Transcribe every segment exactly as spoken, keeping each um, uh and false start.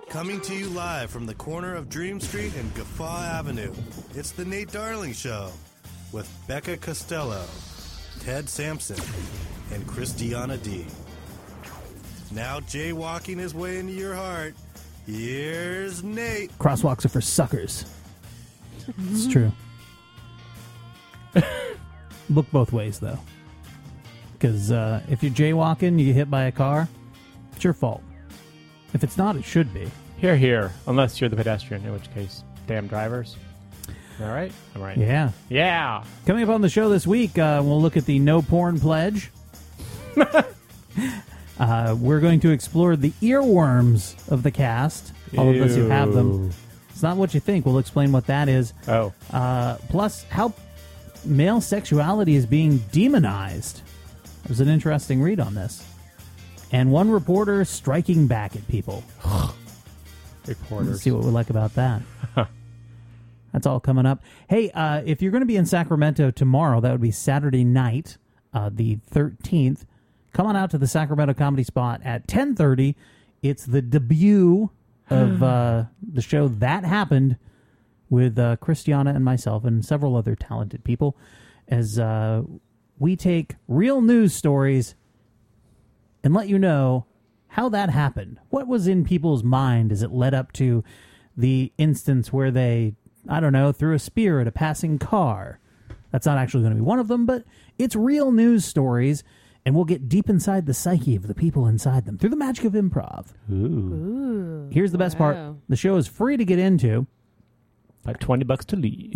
Coming to you live from the corner of Dream Street and Guffaw Avenue, it's the Nate Darling Show with Becca Costello, Ted Sampson, and Christiana D. Now jaywalking his way into your heart, here's Nate. Crosswalks are for suckers. It's true. Look both ways, though. Because uh, if you're jaywalking, you get hit by a car, it's your fault. If it's not, it should be. Here, here. Unless you're the pedestrian, in which case, damn drivers. All right? I'm right. Yeah. Yeah. Coming up on the show this week, uh, we'll look at the No Porn Pledge. uh, we're going to explore the earworms of the cast. All Ew. of us who have them. It's not what you think. We'll explain what that is. Oh. Uh, plus, how male sexuality is being demonized. There's an interesting read on this. And one reporter striking back at people. Reporters. Let's see what we like about that. That's all coming up. Hey, uh, if you're going to be in Sacramento tomorrow, that would be Saturday night, uh, the thirteenth. Come on out to the Sacramento Comedy Spot at ten thirty. It's the debut of uh, the show That Happened with uh, Christiana and myself and several other talented people as uh, we take real news stories and let you know how that happened. What was in people's mind as it led up to the instance where they, I don't know, threw a spear at a passing car. That's not actually going to be one of them, but it's real news stories, and we'll get deep inside the psyche of the people inside them through the magic of improv. Ooh. Ooh. Here's the best Wow. part. The show is free to get into. Like twenty bucks to leave.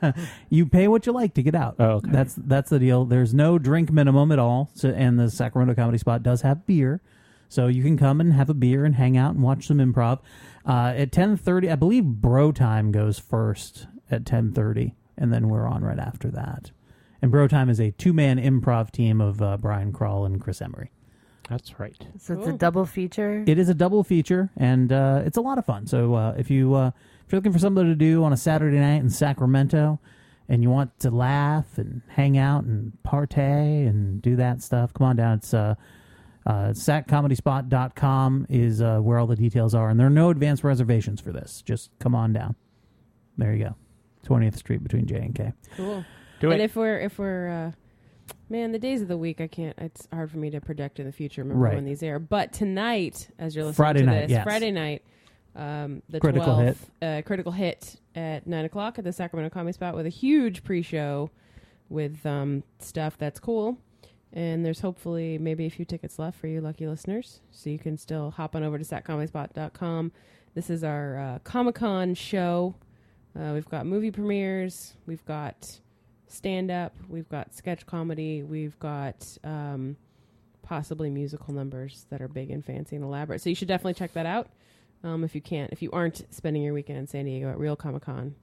You pay what you like to get out. Oh, okay. That's that's the deal. There's no drink minimum at all, so, and the Sacramento Comedy Spot does have beer. So you can come and have a beer and hang out and watch some improv. Uh, at ten thirty, I believe Bro Time goes first at ten thirty, and then we're on right after that. And Bro Time is a two-man improv team of uh, Brian Kroll and Chris Emery. That's right. So it's a double feature? It is a double feature, and uh, it's a lot of fun. So uh, if, you, uh, if you're looking for something to do on a Saturday night in Sacramento, and you want to laugh and hang out and partay and do that stuff, come on down. It's... Uh, Uh, sac comedy spot dot com is uh, where all the details are, and there are no advance reservations for this. Just come on down. There you go. twentieth Street between J and K. Cool. Do and it. if we're if we're uh, man, the days of the week I can't. It's hard for me to predict in the future. Remember Right. when these air? But tonight, as you're listening Friday to night, this, yes. Friday night, um, the Critical twelfth, Uh, critical hit at nine o'clock at the Sacramento Comedy Spot with a huge pre-show with um, stuff that's cool. And there's hopefully maybe a few tickets left for you lucky listeners. So you can still hop on over to sac comedy spot dot com. This is our uh, Comic-Con show. Uh, we've got movie premieres. We've got stand-up. We've got sketch comedy. We've got um, possibly musical numbers that are big and fancy and elaborate. So you should definitely check that out um, if you can't. If you aren't spending your weekend in San Diego at Real Comic-Con.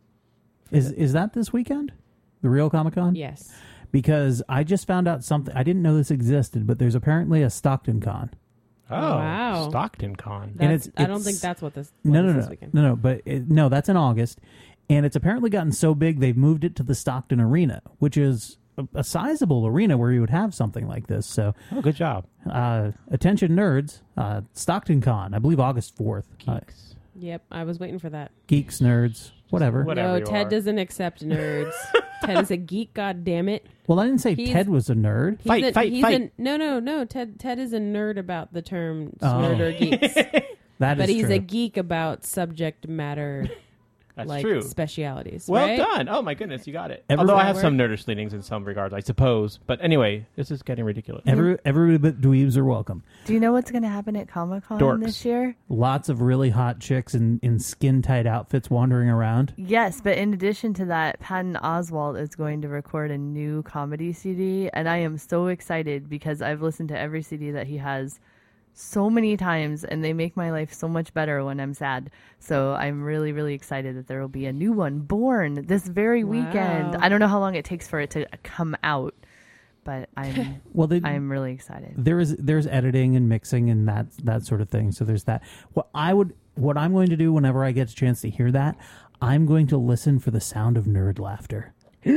Is is that this weekend? The Real Comic Con? Yes. Because I just found out something. I didn't know this existed, but there's apparently a Stockton Con. Oh, Wow. Stockton Con. That's, And it's- I don't it's- think that's what this No, what no, is no, this weekend. no, no. But it, no, that's in August, and it's apparently gotten so big they've moved it to the Stockton Arena, which is a, a sizable arena where you would have something like this. So, Oh, good job. uh, attention nerds, uh, Stockton Con, I believe August fourth. Uh, Geeks. Yep, I was waiting for that. geeks, nerds, whatever. Whatever no, you Ted are. doesn't accept nerds. Ted is a geek, god damn it. Well, I didn't say He's- Ted was a nerd. He's Fight, a, fight, he's fight. A, no, no, no. Ted Ted is a nerd about the term Oh. nerd or geeks. That But is he's true. a geek about subject matter That's like true. specialities. Well right? done. Oh, my goodness. You got it. Every- Although I Does have that some nerdish leanings in some regards, I suppose. But anyway, this is getting ridiculous. Every every bit dweebs are welcome. Do you know what's going to happen at Comic-Con Dorks. this year? Lots of really hot chicks in, in skin tight outfits wandering around. Yes, but in addition to that, Patton Oswalt is going to record a new comedy C D, and I am so excited because I've listened to every C D that he has so many times, and they make my life so much better when I'm sad. So I'm really, really excited that there will be a new one born this very Wow. weekend. I don't know how long it takes for it to come out, but I'm Well, they, I'm really excited. there is there's editing and mixing and that that sort of thing. So there's that. What I would what I'm going to do whenever I get a chance to hear that, I'm going to listen for the sound of nerd laughter.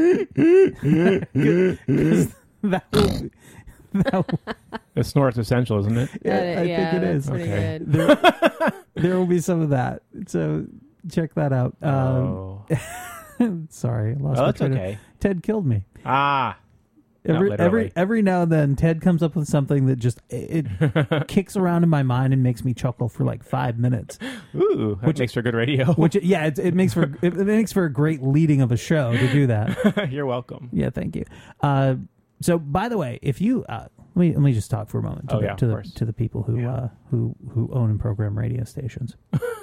'Cause that will, that will, The snort's essential, isn't it? yeah, That- I yeah, think it that's is. pretty Okay. good. There, there will be some of that. So check that out. Oh, Um, sorry, I lost oh my that's train of- okay. Ted killed me. Ah, Not Every literally. every every now and then, Ted comes up with something that just it, it kicks around in my mind and makes me chuckle for like five minutes. ooh, that Which- makes for good radio. Which yeah, it, it makes for it, it makes for a great leading of a show to do that. You're welcome. Yeah, thank you. Uh, so, by the way, if you uh, let me let me just talk for a moment to Oh, the yeah, to of the course. to the people who uh, who who own and program radio stations.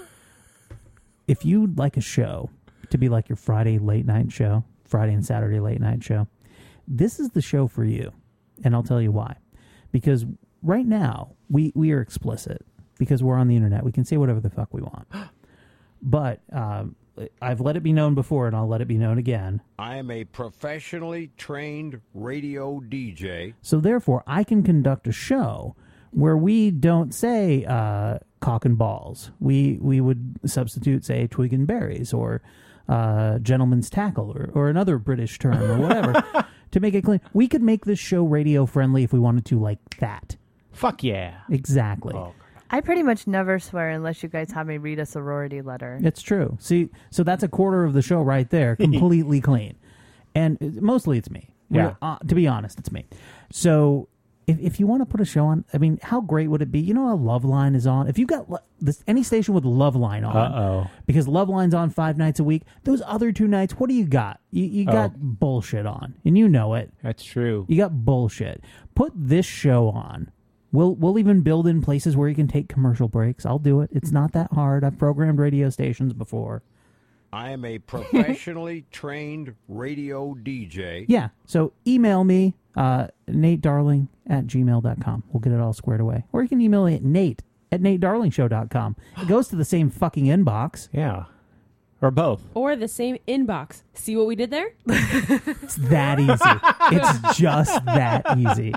If you'd like a show to be like your Friday late night show, Friday and Saturday late night show, this is the show for you, and I'll tell you why. Because right now we we are explicit because we're on the internet. We can say whatever the fuck we want. But um, I've let it be known before, and I'll let it be known again. I am a professionally trained radio D J. So therefore, I can conduct a show where we don't say uh, cock and balls. We we would substitute, say, twig and berries or uh, gentleman's tackle or, or another British term or whatever to make it clean. We could make this show radio friendly if we wanted to, like that. Fuck yeah. Exactly. Oh, I pretty much never swear unless you guys have me read a sorority letter. It's true. See, so that's a quarter of the show right there, completely clean. And it- mostly it's me. Yeah. Uh, to be honest, it's me. So if, if you want to put a show on, I mean, how great would it be? You know how Loveline is on? If you've got lo- this, any station with Loveline on, Uh-oh. because Loveline's on five nights a week, those other two nights, what do you got? You, you got Oh. bullshit on, and you know it. That's true. You got bullshit. Put this show on. We'll we'll even build in places where you can take commercial breaks. I'll do it. It's not that hard. I've programmed radio stations before. I am a professionally trained radio D J. Yeah. So email me, uh, Nate Darling at gmail dot com. We'll get it all squared away. Or you can email me at Nate at Nate Darling Show dot com. It goes to the same fucking inbox. Yeah. Or both. Or the same inbox. See what we did there? It's that easy. It's just that easy.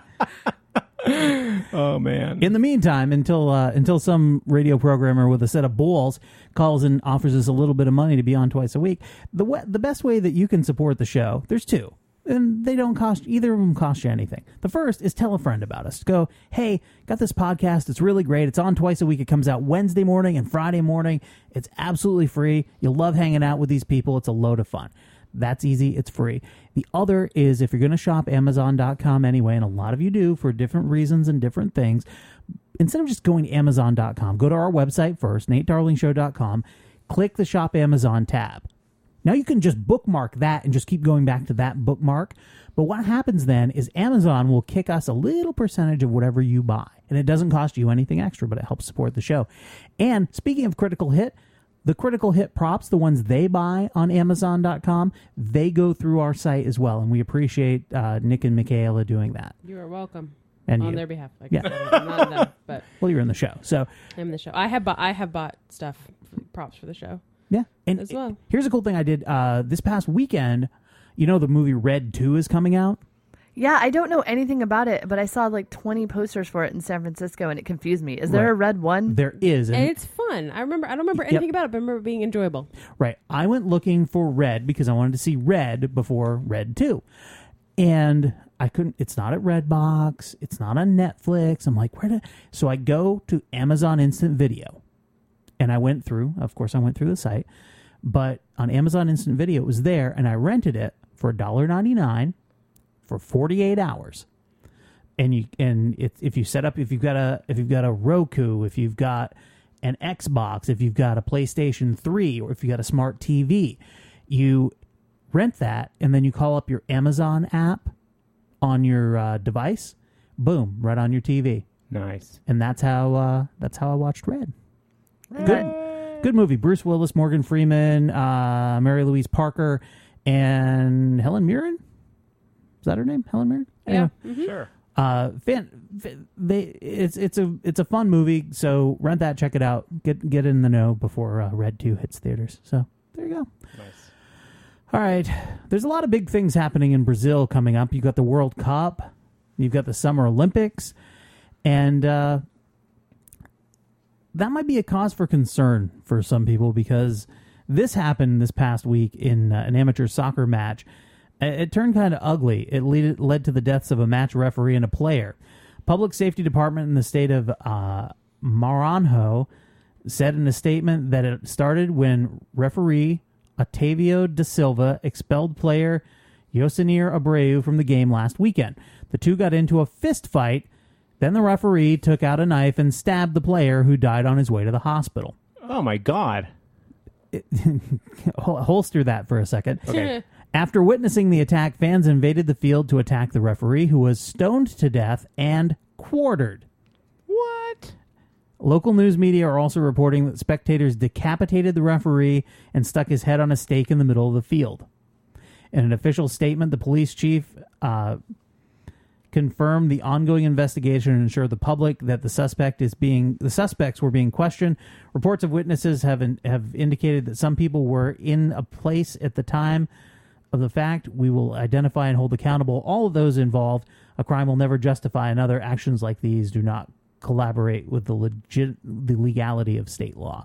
Oh, man. In the meantime, until uh, until some radio programmer with a set of balls calls and offers us a little bit of money to be on twice a week, the wa- the best way that you can support the show, there's two, and they don't cost either of them cost you anything. The first is tell a friend about us. Go, hey, got this podcast. It's really great. It's on twice a week. It comes out Wednesday morning and Friday morning. It's absolutely free. You'll love hanging out with these people. It's a load of fun. That's easy. It's free. The other is if you're going to shop Amazon dot com anyway, and a lot of you do for different reasons and different things, instead of just going to Amazon dot com, go to our website first, Nate Darling Show dot com, click the Shop Amazon tab. Now you can just bookmark that and just keep going back to that bookmark. But what happens then is Amazon will kick us a little percentage of whatever you buy. And it doesn't cost you anything extra, but it helps support the show. And speaking of Critical Hit, the Critical Hit props, the ones they buy on Amazon dot com, they go through our site as well. And we appreciate uh, Nick and Michaela doing that. You are welcome. And on you. their behalf. Like Yeah. I said, I'm not them, but Well, you're in the show. So, I'm in the show. I have bought. I have bought stuff, props for the show. yeah. And As well. here's a cool thing I did uh, this past weekend. You know the movie Red two is coming out? Yeah, I don't know anything about it, but I saw like twenty posters for it in San Francisco, and it confused me. Is there Right. a red one? There is. And it's fun. I remember. I don't remember Yep. anything about it, but I remember it being enjoyable. Right. I went looking for Red because I wanted to see Red before Red two. And I couldn't, it's not at Redbox. It's not on Netflix. I'm like, where did, so I go to Amazon Instant Video. And I went through, of course, I went through the site. But on Amazon Instant Video, it was there, and I rented it for one dollar ninety-nine for forty-eight hours. And you and it, if you set up, if you've got a if you've got a Roku, if you've got an Xbox, if you've got a PlayStation three, or if you've got a smart T V, you rent that, and then you call up your Amazon app on your uh, device. Boom, right on your T V. Nice. And that's how uh, that's how I watched Red. Red. Good, good movie. Bruce Willis, Morgan Freeman, uh, Mary Louise Parker, and Helen Mirren. Is that her name? Helen Mirren. Yeah. Anyway. Sure. Uh, fan, they it's it's a it's a fun movie. So rent that, check it out, get get in the know before uh, Red two hits theaters. So there you go. Nice. All right, there's a lot of big things happening in Brazil coming up. You've got the World Cup, you've got the Summer Olympics, and uh, that might be a cause for concern for some people because this happened this past week in uh, an amateur soccer match. It, it turned kind of ugly. It lead, led to the deaths of a match referee and a player. Public Safety Department in the state of uh, Maranhão said in a statement that it started when referee Otavio da Silva expelled player Yosinir Abreu from the game last weekend. The two got into a fist fight. Then the referee took out a knife and stabbed the player, who died on his way to the hospital. Oh, my God. Hol- holster that for a second. Okay. After witnessing the attack, fans invaded the field to attack the referee, who was stoned to death and quartered. What? Local news media are also reporting that spectators decapitated the referee and stuck his head on a stake in the middle of the field. In an official statement, the police chief uh, confirmed the ongoing investigation and assured the public that the suspect is being the suspects were being questioned. Reports of witnesses have in, have indicated that some people were in a place at the time of the fact. We will identify and hold accountable all of those involved. A crime will never justify another. Actions like these do not collaborate with the legit the legality of state law.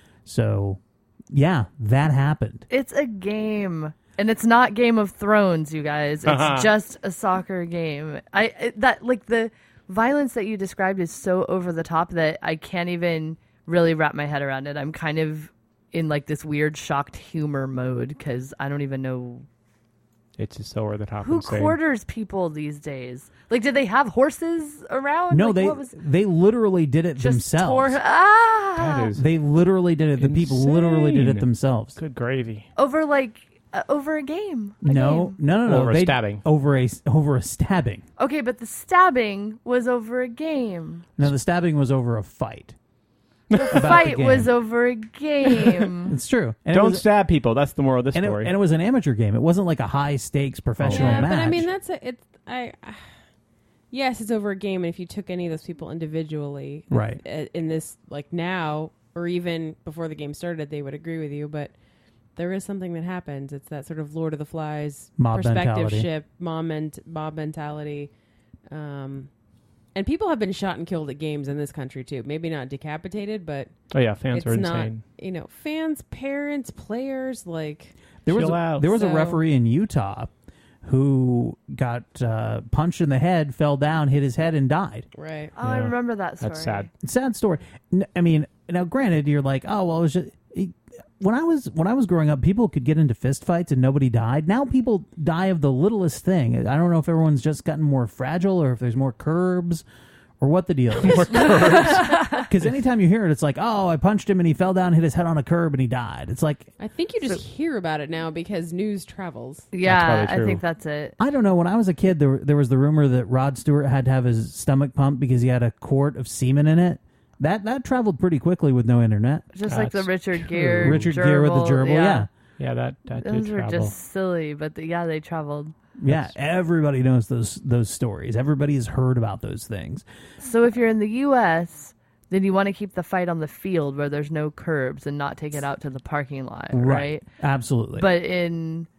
So, yeah, that happened. It's a game. And it's not Game of Thrones, you guys. It's just a soccer game. I it, that like the violence that you described is so over the top that I can't even really wrap my head around it. I'm kind of in like this weird shocked humor mode because I don't even know It's just so over the top. who insane. quarters people these days. Like, did they have horses around? No, like, they what was, they literally did it just themselves. tore ah That is They literally did it. The people literally did it insane. themselves. Good gravy. over like uh, over a game. A No, game. no, no, no. Over a They- stabbing. Over a over a stabbing. Okay, but the stabbing was over a game. No, the stabbing was over a fight. The the fight game. was over a game. It's true. And it Don't was, stab people. That's the moral of this and it, story. and it was an amateur game. It wasn't like a high stakes professional yeah, match. but I mean that's a, it's I. Yes, it's over a game, and if you took any of those people individually, Right. uh, in this like now or even before the game started, they would agree with you. But there is something that happens. It's that sort of Lord of the Flies Mob perspective mentality. ship, mob, ment- mob mentality. Um, and people have been shot and killed at games in this country too. Maybe not decapitated, but oh, yeah. Fans it's are not. insane. You know, fans, parents, players, like. there was Chill a, out. there was a So- referee in Utah who got uh, punched in the head, fell down, hit his head, and died. Right. Oh, I Yeah. remember that story. That's sad. Sad story. N- I mean, now granted, you're like, oh well, it was just. It, when I was when I was growing up, people could get into fist fights and nobody died. Now people die of the littlest thing. I don't know if everyone's just gotten more fragile or if there's more curbs or what the deal is. More curbs. Because anytime you hear it, it's like, oh, I punched him and he fell down, hit his head on a curb, and he died. It's like, I think you just hear about it now because news travels. Yeah, probably I true. think that's it. I don't know. When I was a kid, there there was the rumor that Rod Stewart had to have his stomach pumped because he had a quart of semen in it. That that traveled pretty quickly with no internet. Just like the That's Richard true. Gere, Richard Gere with the gerbil, yeah. Yeah, that, that did Those were travel. just silly, but the, yeah, they traveled. Yeah, everybody knows those those stories. Everybody has heard about those things. So if you're in the U S, then you want to keep the fight on the field where there's no curbs and not take it out to the parking lot, right? Absolutely. But in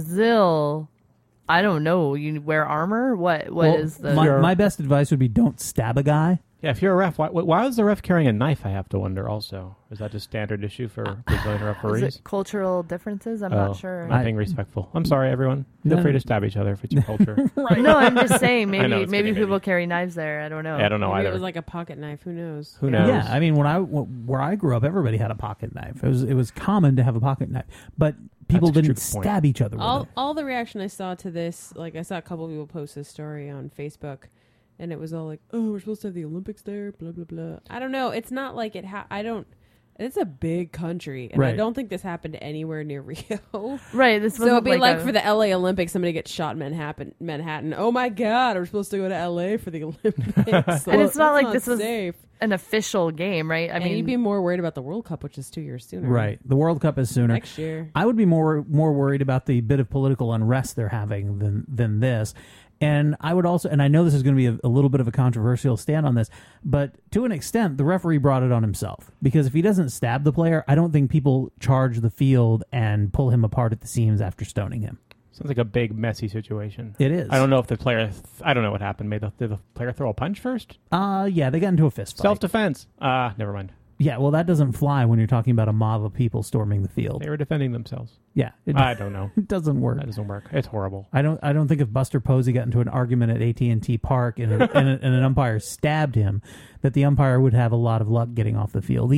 Brazil, I don't know. You wear armor? What? What Well, is the? my, You're- my best advice would be don't stab a guy. Yeah, if you're a ref, why, why is the ref carrying a knife, I have to wonder also? Is that a standard issue for Brazilian is referees? it cultural differences? I'm Oh, not sure. I'm not being respectful. I'm sorry, everyone. Feel No. free to stab each other if it's your culture. No, I'm just saying. I know, Maybe it's maybe getting people maybe. carry knives there. I don't know. Yeah, I don't know Maybe either. it was like a pocket knife. Who knows? Who knows? Yeah, I mean, when I where I grew up, everybody had a pocket knife. It was it was common to have a pocket knife, but people That's a didn't true point. stab each other with all it. all the reaction I saw to this, like I saw a couple of people post this story on Facebook, and it was all like, "Oh, we're supposed to have the Olympics there." Blah blah blah. I don't know. It's not like it. Ha- I don't. It's a big country, and I Right. don't think this happened anywhere near Rio. Right. This So wasn't it'd be like, a- for the L A Olympics, somebody gets shot in Manhattan. Manhattan. Oh my God, we're supposed to go to L A for the Olympics. And it's not That's like this was safe. an official game, right? I I mean, mean, you'd be more worried about the World Cup, which is two years sooner. Right. The World Cup is sooner. Next year. I would be more more worried about the bit of political unrest they're having than than this. And I would also, and I know this is going to be a, a little bit of a controversial stand on this, but to an extent, the referee brought it on himself. Because if he doesn't stab the player, I don't think people charge the field and pull him apart at the seams after stoning him. Sounds like a big, messy situation. It is. I don't know if the player, th- I don't know what happened. Made the, did the player throw a punch first? Uh, yeah, they got into a fist fight. Self-defense. Ah, never mind. Yeah, well, that doesn't fly when you're talking about a mob of people storming the field. They were defending themselves. Yeah, it, I don't know. it doesn't work. That doesn't work. It's horrible. I don't. I don't think if Buster Posey got into an argument at A T and T Park and, a, and, a, and an umpire stabbed him, that the umpire would have a lot of luck getting off the field either.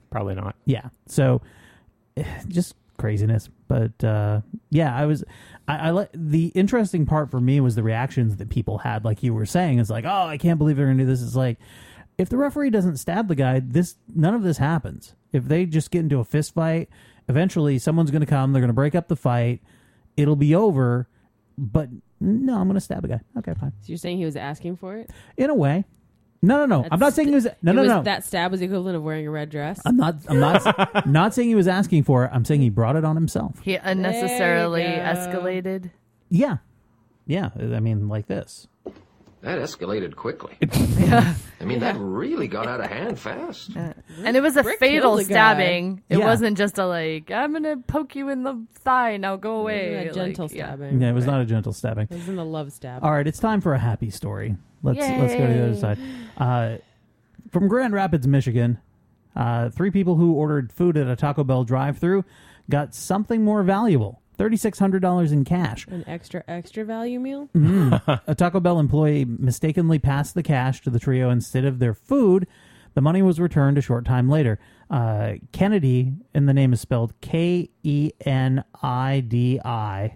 Probably not. Yeah. So eh, just craziness. But uh, yeah, I was. I, I let the interesting part for me was the reactions that people had. Like you were saying, it's like, oh, I can't believe they're going to do this. It's like, if the referee doesn't stab the guy, this none of this happens. If they just get into a fist fight, eventually someone's going to come. They're going to break up the fight. It'll be over. But no, I'm going to stab a guy. Okay, fine. So you're saying he was asking for it? In a way. No, no, no. That's I'm not saying he was. No, it no, was, no. That stab was the equivalent of wearing a red dress. I'm not. I'm not. Not saying he was asking for it. I'm saying he brought it on himself. He unnecessarily There you go. escalated. Yeah, yeah. I mean, like this. That escalated quickly. I mean, that really got out of hand fast. And it was a Rick fatal killed the guy. stabbing. It Yeah. wasn't just a like, I'm going to poke you in the thigh, now go It away. wasn't a gentle Like, yeah. stabbing. Yeah, it was not a gentle stabbing. It wasn't a love stab. All right, it's time for a happy story. Let's let's go to the other side. Uh, from Grand Rapids, Michigan, uh, three people who ordered food at a Taco Bell drive-thru got something more valuable: thirty-six hundred dollars in cash. An extra, extra value meal? A Taco Bell employee mistakenly passed the cash to the trio instead of their food. The money was returned a short time later. Uh, Kennedy, and the name is spelled K E N I D I.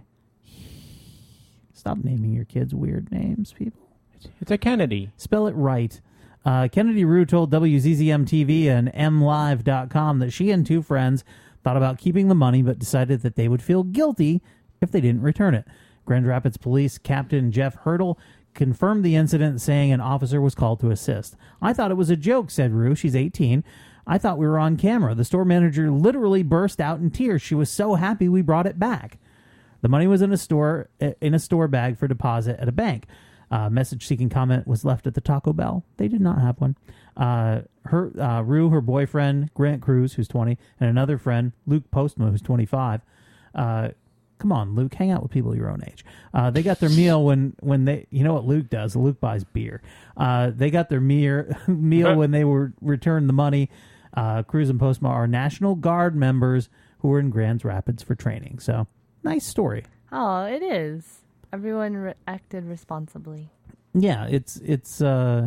Stop naming your kids weird names, people. It's a Kennedy. Spell it right. Uh, Kennedy Rue told W Z Z M T V and M Live dot com that she and two friends thought about keeping the money but decided that they would feel guilty if they didn't return it. Grand Rapids Police Captain Jeff Hurdle confirmed the incident, saying an officer was called to assist. I thought it was a joke, said Rue. She's eighteen. I thought we were on camera. The store manager literally burst out in tears. She was so happy we brought it back. The money was in a store in a store bag for deposit at a bank. Uh, message-seeking comment was left at the Taco Bell. They did not have one. Uh, her uh, Rue, her boyfriend, Grant Cruz, who's twenty, and another friend, Luke Postma, who's twenty-five. Uh, come on, Luke, hang out with people your own age. Uh, they got their meal when, when they, you know what Luke does? Luke buys beer. Uh, they got their meal, meal when they were returned the money. Uh, Cruz and Postma are National Guard members who were in Grand Rapids for training. So, nice story. Oh, it is. Everyone re- acted responsibly. Yeah, it's it's uh,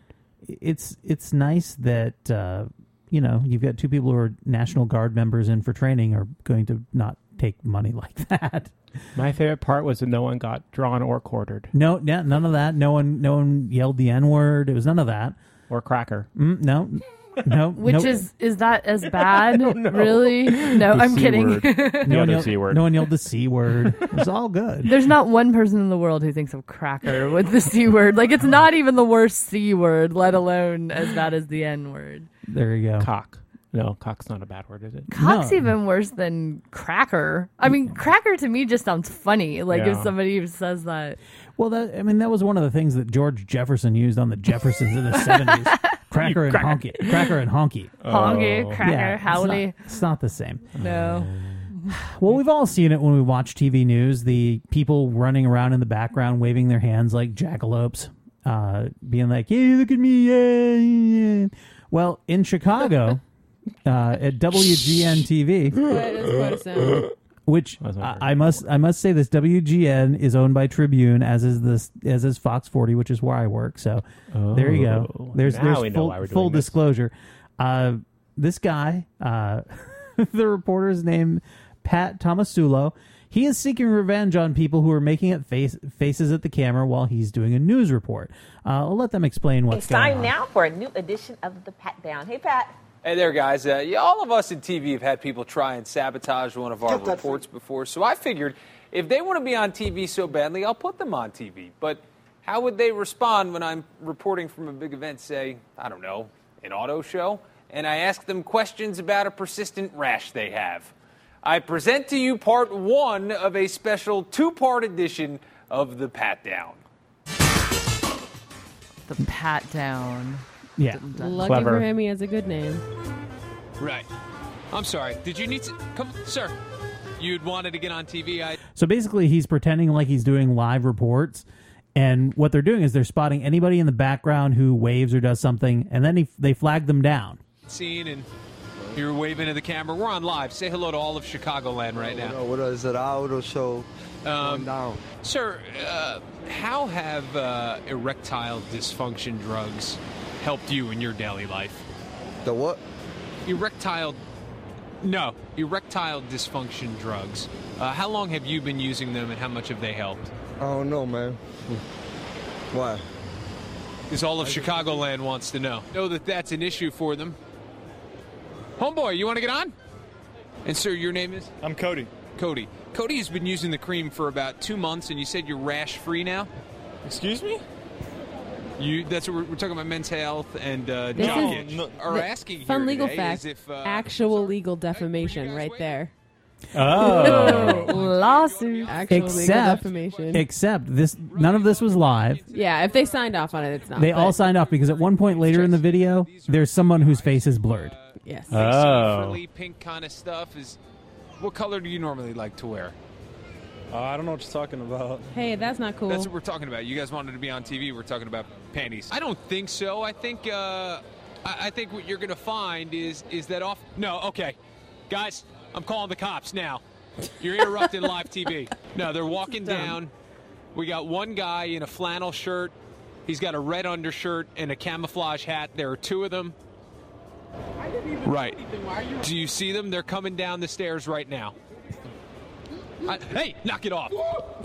it's it's nice that uh, you know you've got two people who are National Guard members in for training are going to not take money like that. My favorite part was that no one got drawn or quartered. No, yeah, none of that. No one, no one yelled the N word. It was none of that. Or cracker. Mm, no, no. Which no, is, is that as bad? Really? No, The I'm C kidding. word. no The one other yelled, C word. No one yelled the C word. It was all good. There's not one person in the world who thinks of cracker with the C word. Like, it's not even the worst C word, let alone as bad as the N word. There you go. Cock. No, cock's not a bad word, is it? Cock's No. even worse than cracker. I mean, cracker to me just sounds funny. Like, if Yeah. somebody says that. Well, that, I mean, that was one of the things that George Jefferson used on the Jeffersons in the seventies. Cracker and honky. Cracker and honky. Honky, cracker, yeah, howdy. It's not, it's not the same. No. Well, we've all seen it when we watch T V news. The people running around in the background waving their hands like jackalopes, uh, being like, "Hey, look at me!" Yeah, yeah. Well, in Chicago, uh, at W G N T V, That is quite a sound. which That's not I, very I must I must say this W G N is owned by Tribune, as is this as is Fox forty, which is where I work. So there you go. Oh, There's now there's we know full, why we're full doing this. disclosure. Uh, this guy, uh, the reporter's name Pat Tomasulo. He is seeking revenge on people who are making up face, faces at the camera while he's doing a news report. Uh, I'll let them explain what's It's going time on. now for a new edition of the Pat Down. Hey, Pat. Hey there, guys. Uh, yeah, all of us in T V have had people try and sabotage one of our reports before, so I figured if they want to be on T V so badly, I'll put them on T V. But how would they respond when I'm reporting from a big event, say, I don't know, an auto show, and I ask them questions about a persistent rash they have? I present to you part one of a special two-part edition of the Pat Down. The pat down. Yeah. Lucky Clever. for him, he has a good name. Right. I'm sorry. Did you need to... Come, sir. You'd wanted to get on T V. I... So basically, he's pretending like he's doing live reports, and what they're doing is they're spotting anybody in the background who waves or does something, and then he, they flag them down. Seen and you're waving to the camera. We're on live. Say hello to all of Chicagoland right now. What is it? Auto show Um, down. Sir, uh, how have uh, erectile dysfunction drugs helped you in your daily life? The what? erectile, no, erectile dysfunction drugs. Uh, how long have you been using them, and how much have they helped? I don't know, man. Why? Because all of Chicagoland wants to know. Know that that's an issue for them. Homeboy, you want to get on? And sir, your name is? I'm Cody. Cody. Cody has been using the cream for about two months, and you said you're rash-free now? Excuse me? You. That's what we're, we're talking about men's health and uh, This job is- itch. no, Are the asking fun here legal today fact, is if, uh, actual legal defamation right there. Oh. Lawsuit. Actual legal Except, defamation. except this, none of this was live. Yeah, if they signed off on it, it's not. They but- all signed off because at one point later in the video, there's someone whose face is blurred. Yes. Oh. frilly pink kind of stuff is. What color do you normally like to wear? Uh, I don't know what you're talking about. Hey, that's not cool. That's what we're talking about. You guys wanted to be on T V. We're talking about panties. I don't think so. I think uh, I, I think what you're going to find is is that off. No, okay, guys, I'm calling the cops now. You're interrupting live T V. No, they're walking down. We got one guy in a flannel shirt. He's got a red undershirt and a camouflage hat. There are two of them. Right. Do you see them? They're coming down the stairs right now. I, hey, knock it off.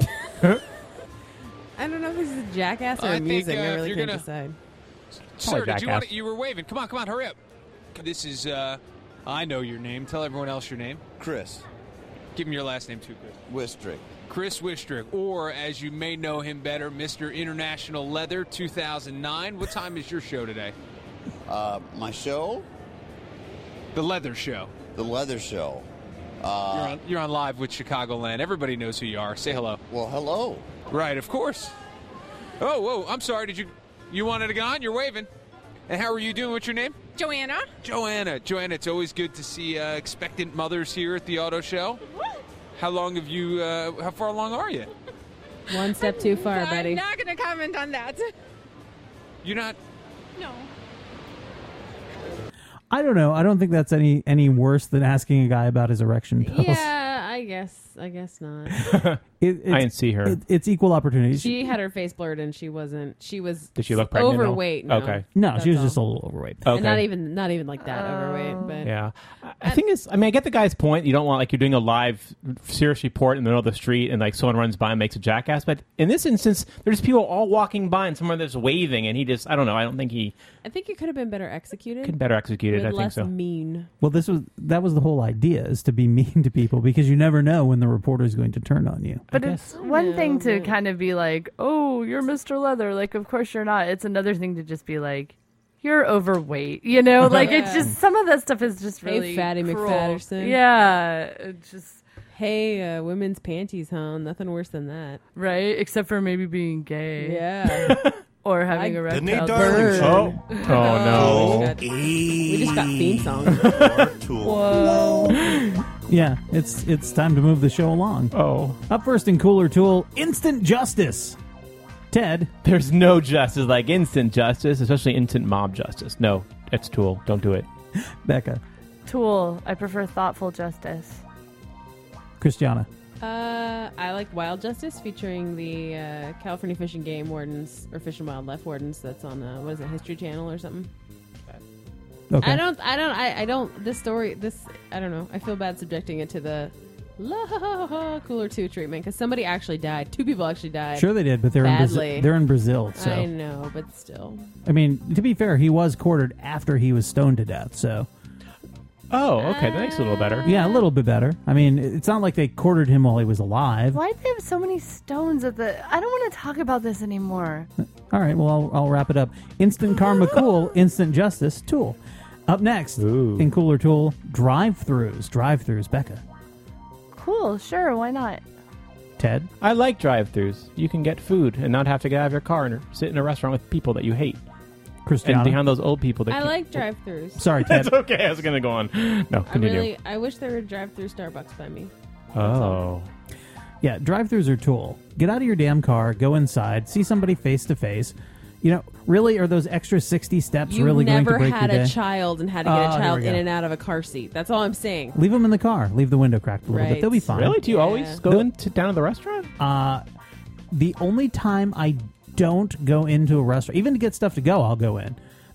I don't know if this is a jackass or I amusing. think, uh, I if really you're can't gonna- decide. Sir, did you jackass. want to, you were waving. Come on, come on, hurry up. This is, uh, I know your name. Tell everyone else your name. Chris. Give him your last name, too, Chris. Wistrick. Chris Wistrick, or as you may know him better, Mister International Leather two thousand nine. What time is your show today? Uh, my show? The Leather Show. The Leather Show. Uh, You're on, you're on live with Chicagoland. Everybody knows who you are. Say hello. Well, hello. Right, of course. Oh, whoa, I'm sorry. Did you you wanted to go on? You're waving. And how are you doing? What's your name? Joanna. Joanna. Joanna, it's always good to see uh, expectant mothers here at the auto show. How long have you, uh, how far along are you? One step too far, I'm buddy. not going to comment on that. You're not. No. I don't know. I don't think that's any any worse than asking a guy about his erection pills. Yeah, I guess. I guess not. It, it's, I didn't see her. It, it's equal opportunity. She had her face blurred, and she wasn't. She was. Did she look pregnant, though? Overweight. No. Okay. no, That's she was all. just a little overweight. Okay. And not even. Not even like that overweight. But Yeah. I- I think it's, I mean, I get the guy's point. You don't want, like, you're doing a live, serious report in the middle of the street and, like, someone runs by and makes a jackass. But in this instance, there's people all walking by and someone that's waving, and he just, I don't know, I don't think he I think it could have been better executed. could better execute it. with I think less so. mean. Well, this was that was the whole idea, is to be mean to people because you never know when the reporter is going to turn on you. But it's one No, thing to but- kind of be like, oh, you're Mister Leather. Like, of course you're not. It's another thing to just be like, you're overweight. You know, like it's Yeah. just, some of that stuff is just Hey, really Fatty cruel. McFatterson. Yeah. It just, Hey, uh, women's panties, huh? Nothing worse than that. right? Except for maybe being gay. Yeah. Or having I- a The reptile Nate Darling burn. Show. Oh, oh no. We just got, we just got theme song. Tool. Whoa. Yeah, it's it's time to move the show along. Oh. Up first in Cooler Tool, Instant Justice. Ted, There's no justice like instant justice, especially instant mob justice. No, it's Tool. Don't do it. Becca, Tool. I prefer thoughtful justice. Christiana, Uh, I like Wild Justice, featuring the uh, California Fish and Game Wardens or Fish and Wildlife Wardens. That's on uh, what is it, History Channel or something? okay. I don't. I don't. I, I don't. This story. This. I don't know. I feel bad subjecting it to the la Cooler Two treatment because somebody actually died. Two people actually died. Sure they did, but they're in Brazil. Badly. They're in Brazil, so I know, but still. I mean, to be fair, he was quartered after he was stoned to death, so Oh, okay. That makes it a little better. yeah, a little bit better. I mean, it's not like they quartered him while he was alive. Why do they have so many stones at the... I don't want to talk about this anymore. All right, well, I'll, I'll wrap it up. Instant Karma Cool, Instant Justice Tool. Up next Ooh. in Cooler Tool, drive-thrus. Drive-thrus, Becca. Cool, sure, why not? Ted, I like drive-thrus. You can get food and not have to get out of your car and sit in a restaurant with people that you hate. Christiana. And behind those old people that I can't- like drive-thrus. Sorry, Ted. That's okay. I was going to go on. No, I continue. really. I wish there were drive-through Starbucks by me. Oh. Yeah, drive-thrus are Tool. Get out of your damn car, go inside, see somebody face-to-face. You know, really, are those extra sixty steps You really going to never break had your a day? child and had to get Oh, a here child we in go. and out of a car seat. That's all I'm saying. Leave them in the car. Leave the window cracked a little bit. Right. They'll be fine. Really? Do you Yeah. always go The- and sit down at the restaurant? Uh, the only time I don't go into a restaurant, even to get stuff to go, I'll go in.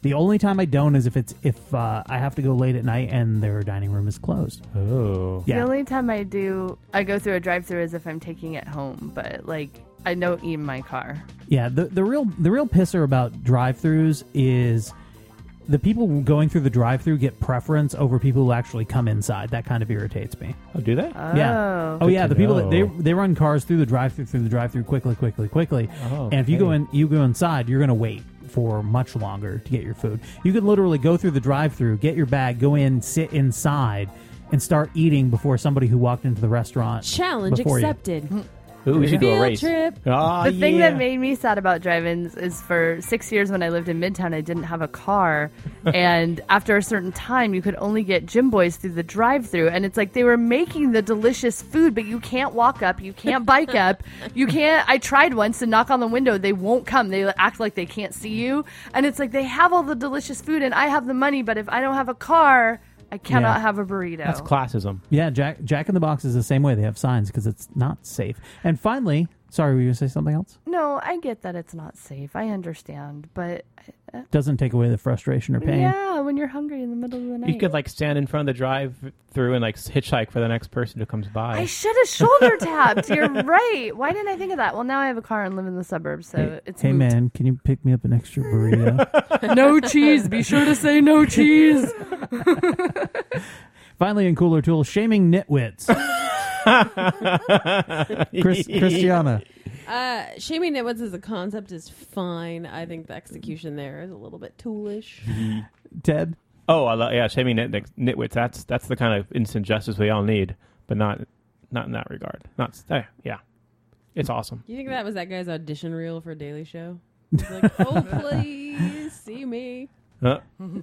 The only time I don't is if it's if uh, I have to go late at night and their dining room is closed. Oh, yeah. The only time I do, I go through a drive-through is if I'm taking it home, but like I don't eat in my car. Yeah, the the real the real pisser about drive-throughs is the people going through the drive-through get preference over people who actually come inside. That kind of irritates me. Oh, do they? Oh. Yeah. Oh Good yeah, to the people that they know. they run cars through the drive-through through the drive-through quickly, quickly, quickly. Oh, And if you go okay. in, you go inside, you're going to wait for much longer to get your food. You could literally go through the drive-through, get your bag, go in, sit inside, and start eating before somebody who walked into the restaurant. Challenge before you. accepted. Ooh, we should do a Field race. trip. Ah, The thing yeah. that made me sad about drive-ins is for six years when I lived in Midtown, I didn't have a car. And after a certain time, you could only get Jim Boys through the drive-through. And it's like they were making the delicious food, but you can't walk up. You can't bike up. You can't. I tried once to knock on the window. They won't come. They act like they can't see you. And it's like they have all the delicious food and I have the money, but if I don't have a car, I cannot Yeah. have a burrito. That's classism. Yeah, Jack Jack in the Box is the same way. They have signs because it's not safe. And finally, sorry, were you going to say something else? No, I get that it's not safe. I understand. But uh, Doesn't take away the frustration or pain. yeah, when you're hungry in the middle of the night. You could like stand in front of the drive-through and like hitchhike for the next person who comes by. I should have shoulder tapped. You're right. Why didn't I think of that? Well, now I have a car and live in the suburbs, so Hey, it's hey moot. man, can you pick me up an extra burrito? No cheese. Be sure to say no cheese. Finally, in Cooler Tool, shaming nitwits. Chris, Christiana. Uh, shaming nitwits as a concept is fine. I think the execution there is a little bit toolish. Ted? Oh, I love, yeah, shaming nit, nitwits. That's that's the kind of instant justice we all need, but not not in that regard. Not eh, yeah, it's awesome. You think that was that guy's audition reel for Daily Show? He's like, oh, please see me. Uh,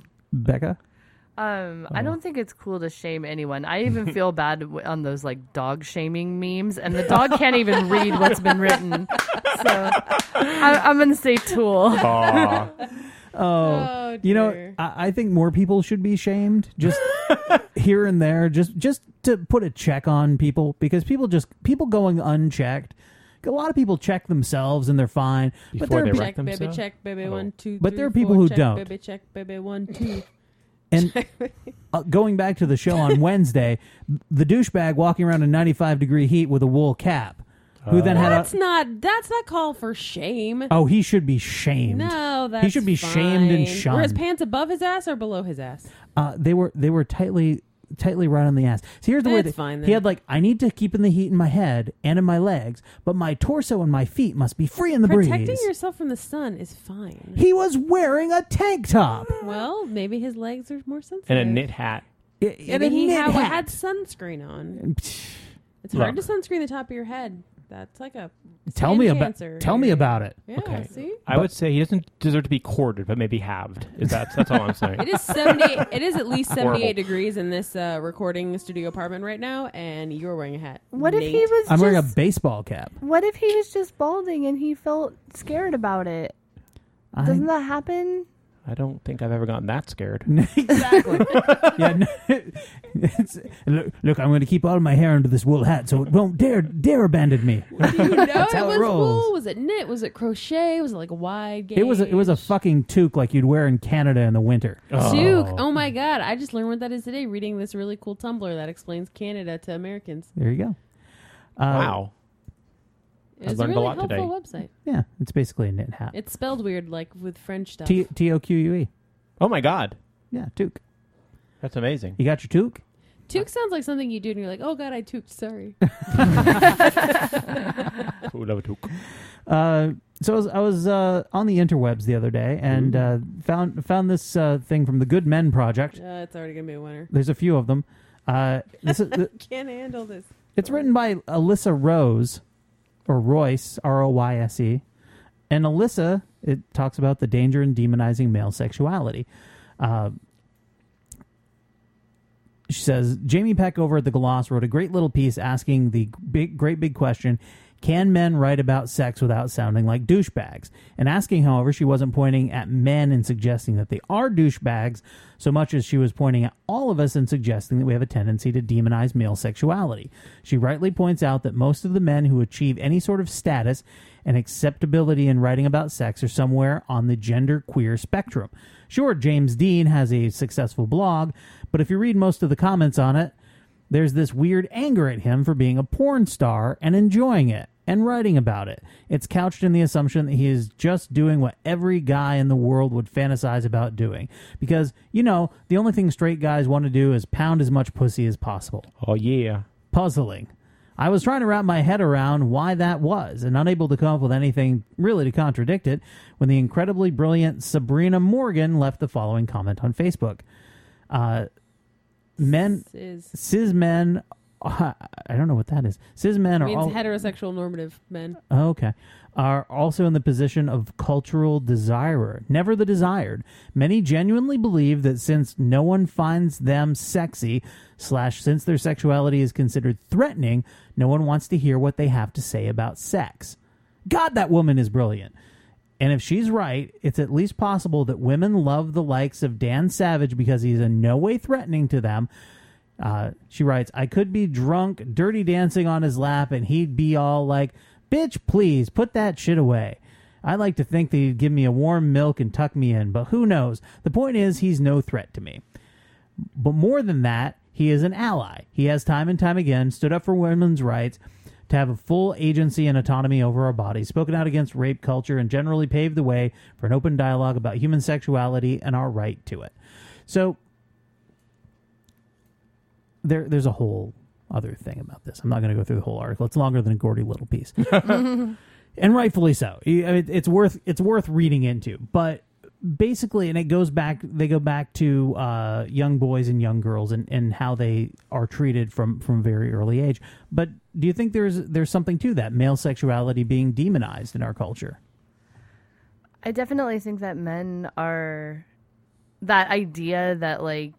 Becca? Um, I don't think it's cool to shame anyone. I even feel bad w- on those like dog shaming memes, and the dog can't even read what's been written. So I, I'm gonna say tool. aw. Oh, Oh, you know, dear. I, I think more people should be shamed, just here and there, just just to put a check on people, because people just people going unchecked. A lot of people check themselves and they're fine, but Before there are they pe- wreck Check, baby, themselves? check, baby, one, two, But three, there are people four. who check, don't. Baby, check, baby, one, two. and uh, going back to the show on Wednesday, the douchebag walking around in ninety-five degree heat with a wool cap, who then had That's a not. That's not call for shame. oh, he should be shamed. No, that's he should be shamed and fine. shunned. Were his pants above his ass or below his ass? Uh, they were they were tightly tightly right on the ass. So here's the way That's that fine, he then. had like I need to keep in the heat in my head and in my legs, but my torso and my feet must be free in the Protecting breeze. yourself from the sun is fine. He was wearing a tank top Well, maybe his legs are more sensitive. And a knit hat. and Maybe a he knit had, hat. had sunscreen on. It's Look. hard to sunscreen the top of your head. That's like a Tell skin me about cancer tell me area. about it. Yeah, Okay. see? I would say he doesn't deserve to be quartered, but maybe halved. Is that that's all I'm saying? It is seventy. It is at least Horrible. seventy-eight degrees in this uh, recording studio apartment right now, and you're wearing a hat. What if he Nate. was? I'm just, wearing a baseball cap. What if he was just balding and he felt scared about it? I- Doesn't that happen? I don't think I've ever gotten that scared. exactly. yeah. no, it's, look, look, I'm going to keep all of my hair under this wool hat, so it won't dare dare abandon me. Do you know That's it how it was rolls. wool? Was it knit? Was it crochet? Was it like a wide gauge? It was a, it was a fucking toque like you'd wear in Canada in the winter. toque. Oh my god! I just learned what that is today reading this really cool Tumblr that explains Canada to Americans. There you go. Uh, Wow. It's learned a a really lot helpful today. website. Yeah, it's basically a knit hat. It's spelled weird, like with French stuff. T T O Q U E. Oh my God. Yeah, toque. That's amazing. You got your toque? Toque sounds like something you do, and you're like, "Oh God, I tooked." Sorry. Ooh, love a toque. Uh, so I was, I was uh, on the interwebs the other day and uh, found found this uh, thing from the Good Men Project. Uh, it's already gonna be a winner. There's a few of them. Uh, this is, Can't handle this. it's written by Alyssa Rose, or Royce, R O Y S E. And Alyssa, it talks about the danger in demonizing male sexuality. Uh, she says, Jamie Peck over at the Gloss wrote a great little piece asking the big, great big question, Can men write about sex without sounding like douchebags? And asking, however, she wasn't pointing at men and suggesting that they are douchebags so much as she was pointing at all of us and suggesting that we have a tendency to demonize male sexuality. She rightly points out that most of the men who achieve any sort of status and acceptability in writing about sex are somewhere on the gender queer spectrum. Sure, James Dean has a successful blog, but if you read most of the comments on it, there's this weird anger at him for being a porn star and enjoying it and writing about it. It's couched in the assumption that he is just doing what every guy in the world would fantasize about doing. Because, you know, the only thing straight guys want to do is pound as much pussy as possible. Oh, yeah. Puzzling. I was trying to wrap my head around why that was, and unable to come up with anything really to contradict it, when the incredibly brilliant Sabrina Morgan left the following comment on Facebook. Uh... Men, Cis. cis men, uh, I don't know what that is. Cis men It are means all, heterosexual normative men. oh, okay, are also in the position of cultural desirer, never the desired. Many genuinely believe that since no one finds them sexy, slash since their sexuality is considered threatening, no one wants to hear what they have to say about sex. God, that woman is brilliant. And if she's right, it's at least possible that women love the likes of Dan Savage because he's in no way threatening to them. Uh, she writes, I could be drunk, dirty dancing on his lap, and he'd be all like, bitch, please, put that shit away. I like to think that he'd give me a warm milk and tuck me in, but who knows? The point is, he's no threat to me. But more than that, he is an ally. He has time and time again stood up for women's rights, to have a full agency and autonomy over our bodies, spoken out against rape culture, and generally paved the way for an open dialogue about human sexuality and our right to it. So there, there's a whole other thing about this. I'm not going to go through the whole article. It's longer than a Gordy Little piece. And rightfully so. It's worth it's worth reading into. But basically, and it goes back, they go back to uh, young boys and young girls and, and how they are treated from, from very early age. But do you think there's there's something to that, male sexuality being demonized in our culture? I definitely think that men are, that idea that like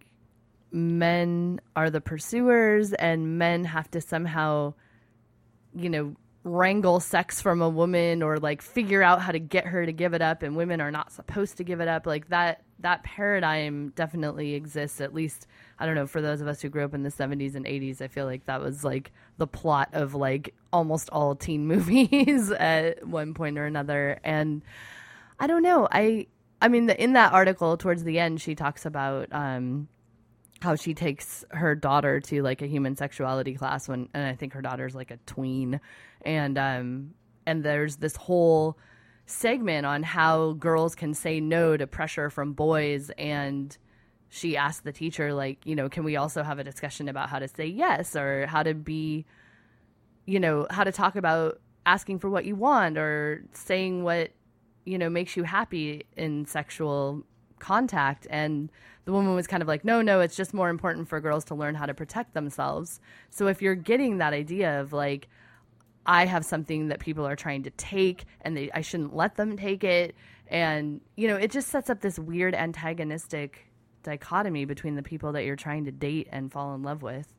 men are the pursuers and men have to somehow, you know, wrangle sex from a woman or like figure out how to get her to give it up, and women are not supposed to give it up. Like that that paradigm definitely exists, at least, I don't know, for those of us who grew up in the seventies and eighties. I feel like that was like the plot of like almost all teen movies at one point or another. And I don't know, I I mean the, in that article towards the end she talks about um how she takes her daughter to like a human sexuality class when, and I think her daughter's like a tween. And, um, and there's this whole segment on how girls can say no to pressure from boys. And she asked the teacher, like, you know, can we also have a discussion about how to say yes, or how to be, you know, how to talk about asking for what you want or saying what, you know, makes you happy in sexual contact. And the woman was kind of like, no, no, it's just more important for girls to learn how to protect themselves. So if you're getting that idea of like, I have something that people are trying to take and they, I shouldn't let them take it. And, you know, it just sets up this weird antagonistic dichotomy between the people that you're trying to date and fall in love with.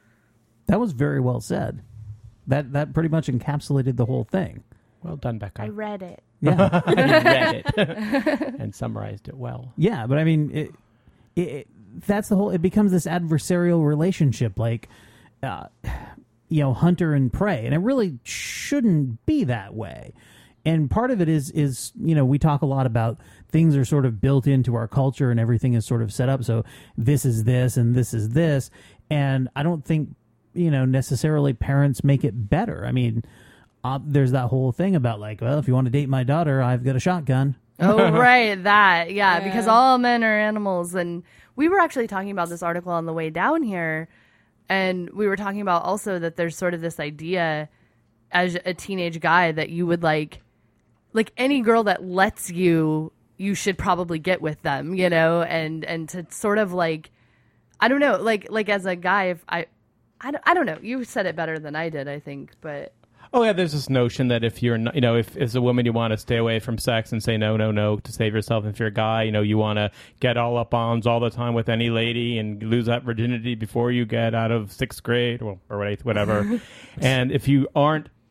That was very well said. That that pretty much encapsulated the whole thing. Well done, Becca. I read it. Yeah. You read it and summarized it well. Yeah, but I mean, it, it, it, that's the whole, it becomes this adversarial relationship, like, uh, you know, hunter and prey. And it really shouldn't be that way. And part of it is, is, you know, we talk a lot about things are sort of built into our culture and everything is sort of set up. So this is this and this is this. And I don't think, you know, necessarily parents make it better. I mean, uh, there's that whole thing about like, well, if you want to date my daughter, I've got a shotgun. Oh, right. That. Yeah, Yeah. because all men are animals. And we were actually talking about this article on the way down here. And we were talking about also that there's sort of this idea as a teenage guy that you would like, like any girl that lets you, you should probably get with them, you know, and, and to sort of like, I don't know, like, like as a guy, if I, I don't, I don't know, you said it better than I did, I think, but. Oh, yeah, there's this notion that if you're, not, you know, if as a woman you want to stay away from sex and say no, no, no to save yourself. If you're a guy, you know, you want to get all up ons all the time with any lady and lose that virginity before you get out of sixth grade or, or whatever. And if you aren't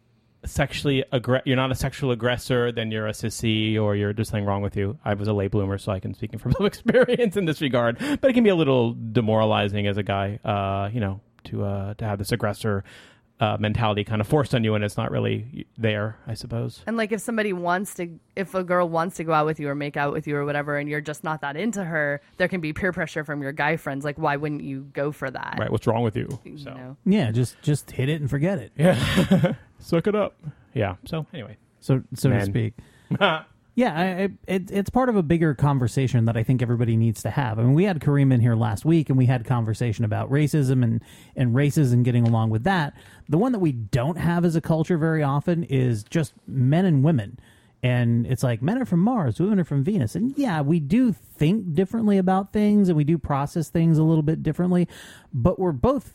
sexually aggr- you're not a sexual aggressor, then you're a sissy or you're just something wrong with you. I was a late bloomer, so I can speak from some experience in this regard. But it can be a little demoralizing as a guy, uh, you know, to uh, to have this aggressor uh, mentality kind of forced on you, and it's not really there, I suppose. And like if somebody wants to, if a girl wants to go out with you or make out with you or whatever, and you're just not that into her, there can be peer pressure from your guy friends. Like, why wouldn't you go for that? Right. What's wrong with you? You So. know? Yeah, just just hit it and forget it. Yeah. Suck it up. Yeah. So anyway. So so Man. to speak. Yeah, I, I, it, it's part of a bigger conversation that I think everybody needs to have. I mean, we had Kareem in here last week, and we had conversation about racism and, and races and getting along with that. The one that we don't have as a culture very often is just men and women. And it's like, men are from Mars, women are from Venus. And yeah, we do think differently about things, and we do process things a little bit differently. But we're both...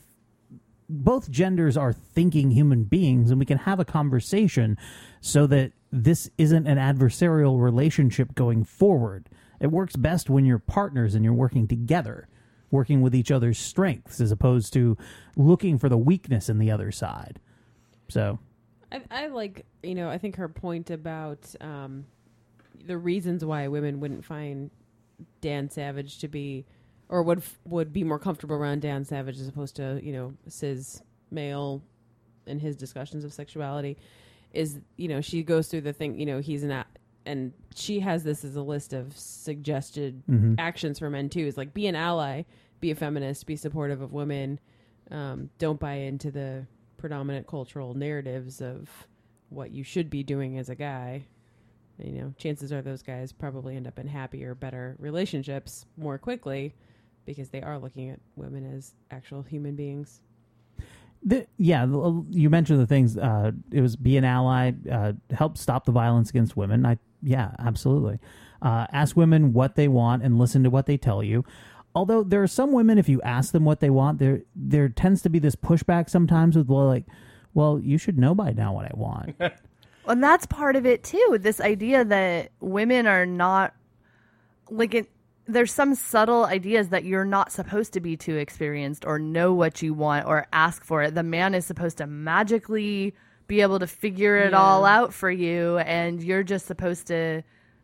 both genders are thinking human beings, and we can have a conversation so that this isn't an adversarial relationship going forward. It works best when you're partners and you're working together, working with each other's strengths as opposed to looking for the weakness in the other side. So I, I like, you know, I think her point about um, the reasons why women wouldn't find Dan Savage to be, or would would be more comfortable around Dan Savage as opposed to, you know, cis male in his discussions of sexuality, is, you know, she goes through the thing, you know, he's an, a- and she has this as a list of suggested Mhm. actions for men too. Is like, be an ally, be a feminist, be supportive of women, um, don't buy into the predominant cultural narratives of what you should be doing as a guy. You know, chances are those guys probably end up in happier, better relationships more quickly, because they are looking at women as actual human beings. The, yeah, the- you mentioned the things. Uh, it was be an ally, uh, help stop the violence against women. I yeah, absolutely. Uh, ask women what they want and listen to what they tell you. Although there are some women, if you ask them what they want, there there tends to be this pushback sometimes with, well, like, well, you should know by now what I want. And that's part of it too. This idea that women are not like it. There's some subtle ideas that you're not supposed to be too experienced or know what you want or ask for it. The man is supposed to magically be able to figure it Yeah. all out for you, and you're just supposed to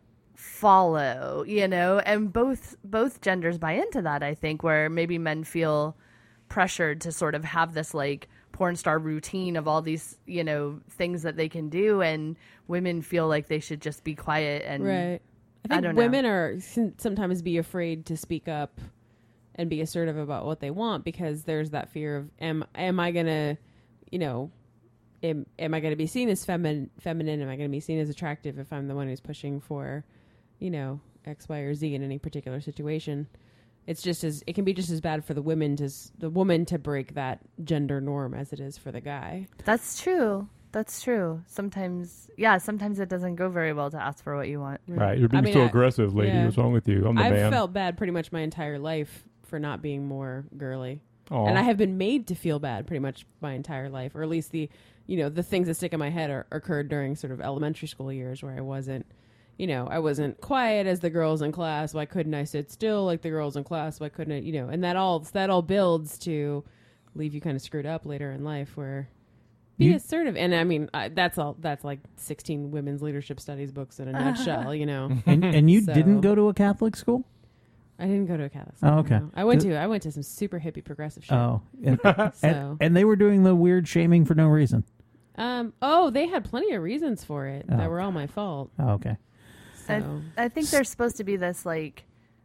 follow, you know, and both both genders buy into that, I think, where maybe men feel pressured to sort of have this like porn star routine of all these, you know, things that they can do, and women feel like they should just be quiet and Right. I think I don't know. women are can sometimes be afraid to speak up and be assertive about what they want, because there's that fear of, am am I gonna, you know, am am I gonna be seen as feminine? Feminine? Am I gonna be seen as attractive if I'm the one who's pushing for, you know, X, Y, or Z in any particular situation? It's just as it can be just as bad for the women to s- the woman to break that gender norm as it is for the guy. That's true. That's true. Sometimes, yeah, sometimes it doesn't go very well to ask for what you want. Right. You're being I mean, so I- aggressive, lady. yeah. What's wrong with you? I'm the I've man. felt bad pretty much my entire life for not being more girly. Aw. And I have been made to feel bad pretty much my entire life, or at least the, you know, the things that stick in my head are, occurred during sort of elementary school years where I wasn't, you know, I wasn't quiet as the girls in class. Why couldn't I sit still like the girls in class? Why couldn't I, you know, and that all, that all builds to leave you kind of screwed up later in life, where be You- assertive. And I mean, I, that's all, that's like sixteen women's leadership studies books in a nutshell, you know. and and you So- didn't go to a Catholic school? I didn't go to a Catholic Oh, school. okay. no. I went Th- to I went to some super hippie progressive shit. Oh, and, So- and, and they were doing the weird shaming for no reason. Um. Oh, they had plenty of reasons for it Oh. that were all my fault. Oh, okay. I, So I think there's supposed to be this like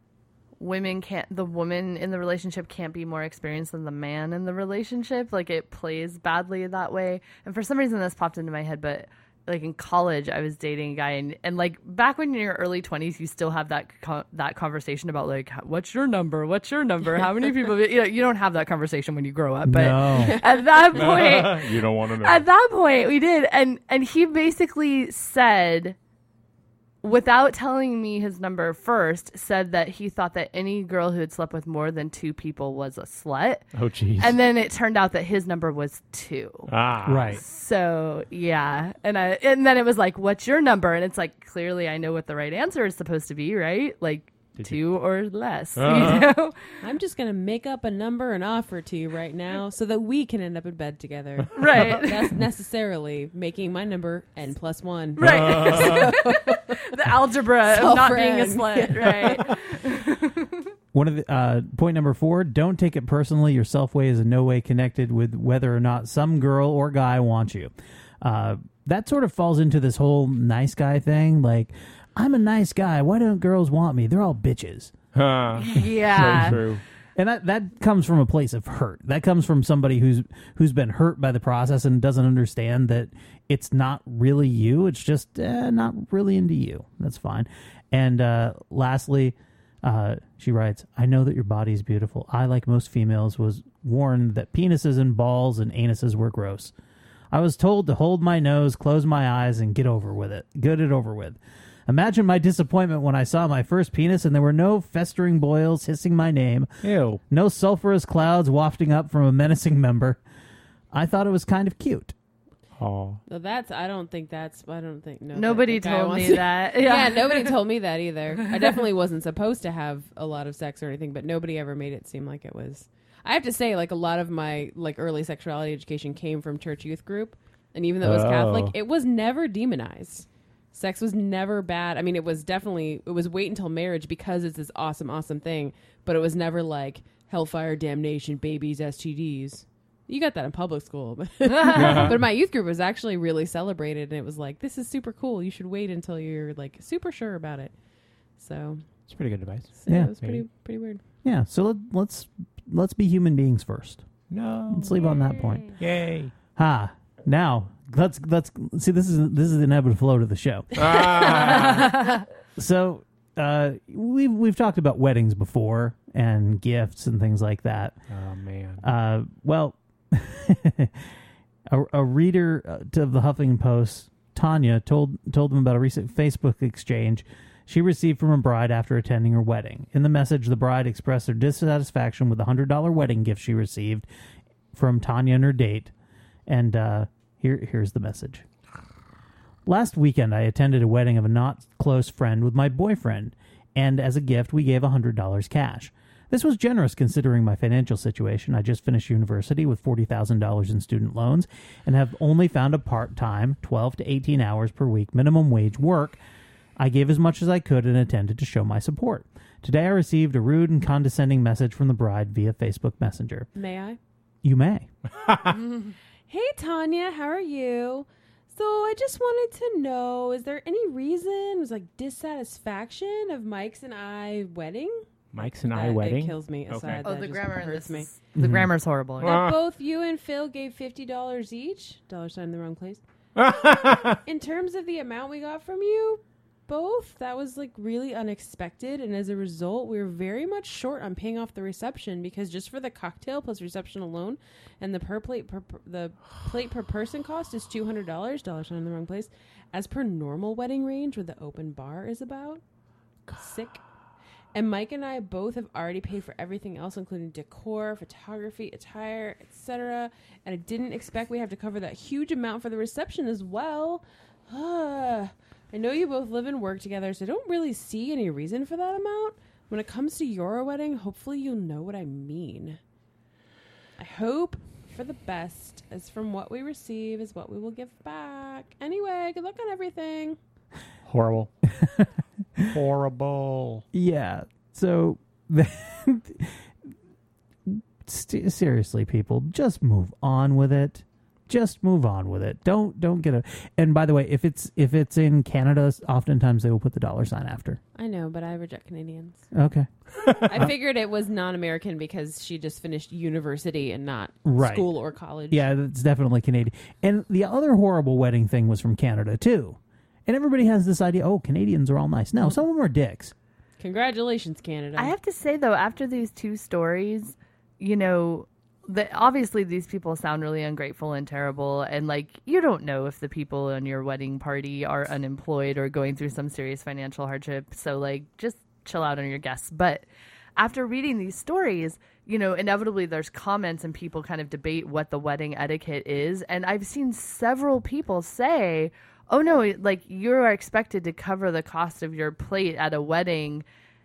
women can't the woman in the relationship can't be more experienced than the man in the relationship. Like it plays badly that way. And for some reason this popped into my head, but like in college I was dating a guy, and, and like back when you're in your early twenties you still have that co- that conversation about like, what's your number? What's your number? How many people, you know, you don't have that conversation when you grow up. But No. at that point You don't want to know. At that point, we did, and and he basically said, without telling me his number first, said that he thought that any girl who had slept with more than two people was a slut. Oh, jeez. And then it turned out that his number was two. Ah. Right. So yeah, and I and then it was like, "What's your number?" And it's like, clearly, I know what the right answer is supposed to be, right? Like, two or less. Uh-huh. You know? I'm just going to make up a number and offer to you right now so that we can end up in bed together. Right. That's necessarily making my number n plus one. Right. Uh. The algebra of not being a Self-friend. slut. Right. One of the, uh, point number four, don't take it personally. Your self-way is in no way connected with whether or not some girl or guy wants you. Uh, that sort of falls into this whole nice guy thing. Like, I'm a nice guy. Why don't girls want me? They're all bitches. Huh. Yeah. So true. And that, that comes from a place of hurt. That comes from somebody who's who's been hurt by the process and doesn't understand that it's not really you. It's just eh, not really into you. That's fine. And uh, lastly, uh, she writes, I know that your body is beautiful. I, like most females, was warned that penises and balls and anuses were gross. I was told to hold my nose, close my eyes, and get over with it. Get it over with. Imagine my disappointment when I saw my first penis and there were no festering boils hissing my name. Ew. No sulfurous clouds wafting up from a menacing member. I thought it was kind of cute. Oh. So that's, I don't think that's, I don't think, no. Nobody that guy told wants me to- that. Yeah. Yeah. Nobody told me that either. I definitely wasn't supposed to have a lot of sex or anything, but nobody ever made it seem like it was. I have to say, like, a lot of my, like, early sexuality education came from church youth group. And even though it was Oh. Catholic, it was never demonized. Sex was never bad. I mean, it was definitely, it was wait until marriage because it's this awesome, awesome thing. But it was never like hellfire, damnation, babies, S T Ds. You got that in public school. But, but my youth group was actually really celebrated. And it was like, this is super cool. You should wait until you're like super sure about it. So It's a pretty good advice. so Yeah. it was pretty, pretty weird. Yeah, so let, let's let's be human beings first. No. Let's leave on that point. Yay. Ha. Now let's let's see. This is this is the ebb and flow to the show. Ah. So uh, we've we've talked about weddings before and gifts and things like that. Oh, man. Uh, well, a, a reader uh, to the Huffington Post, Tanya, told told them about a recent Facebook exchange she received from a bride after attending her wedding. In the message, the bride expressed her dissatisfaction with the one hundred dollars wedding gift she received from Tanya and her date. And uh, here here's the message. Last weekend, I attended a wedding of a not close friend with my boyfriend, and as a gift, we gave one hundred dollars cash. This was generous considering my financial situation. I just finished university with forty thousand dollars in student loans and have only found a part-time, twelve to eighteen hours per week minimum wage work. I gave as much as I could and intended to show my support. Today, I received a rude and condescending message from the bride via Facebook Messenger. May I? You may. Hey, Tanya, how are you? So I just wanted to know, is there any reason, was like dissatisfaction of Mike's and I wedding? Mike's and I That- wedding? It kills me. Okay. Aside, Oh, that the just grammar in hurts this me. is- the Mhm. grammar's horrible. That Ah. both you and Phil gave fifty dollars each. Dollar sign in the wrong place. In terms of the amount we got from you, both, that was like really unexpected. And as a result, we were very much short on paying off the reception because just for the cocktail plus reception alone and the per plate, per, per- the plate per person cost is two hundred dollars. Dollar sign in the wrong place. As per normal wedding range where the open bar is about. Sick. And Mike and I both have already paid for everything else, including decor, photography, attire, et cetera. And I didn't expect we have to cover that huge amount for the reception as well. Ah, I know you both live and work together, so I don't really see any reason for that amount. When it comes to your wedding, hopefully you'll know what I mean. I hope for the best, as from what we receive is what we will give back. Anyway, good luck on everything. Horrible. Horrible. Yeah. So, st- seriously, people, just move on with it. Just move on with it. Don't don't get a. And by the way, if it's if it's in Canada, oftentimes they will put the dollar sign after. I know, but I reject Canadians. Okay. I figured it was non-American because she just finished university and not Right. school or college. Yeah, that's definitely Canadian. And the other horrible wedding thing was from Canada too. And everybody has this idea, oh, Canadians are all nice. No, some of them are dicks. Congratulations, Canada. I have to say, though, after these two stories, you know, the, obviously these people sound really ungrateful and terrible. And, like, you don't know if the people in your wedding party are unemployed or going through some serious financial hardship. So, like, just chill out on your guests. But after reading these stories, you know, inevitably there's comments and people kind of debate what the wedding etiquette is. And I've seen several people say, oh, no, like, you are expected to cover the cost of your plate at a wedding.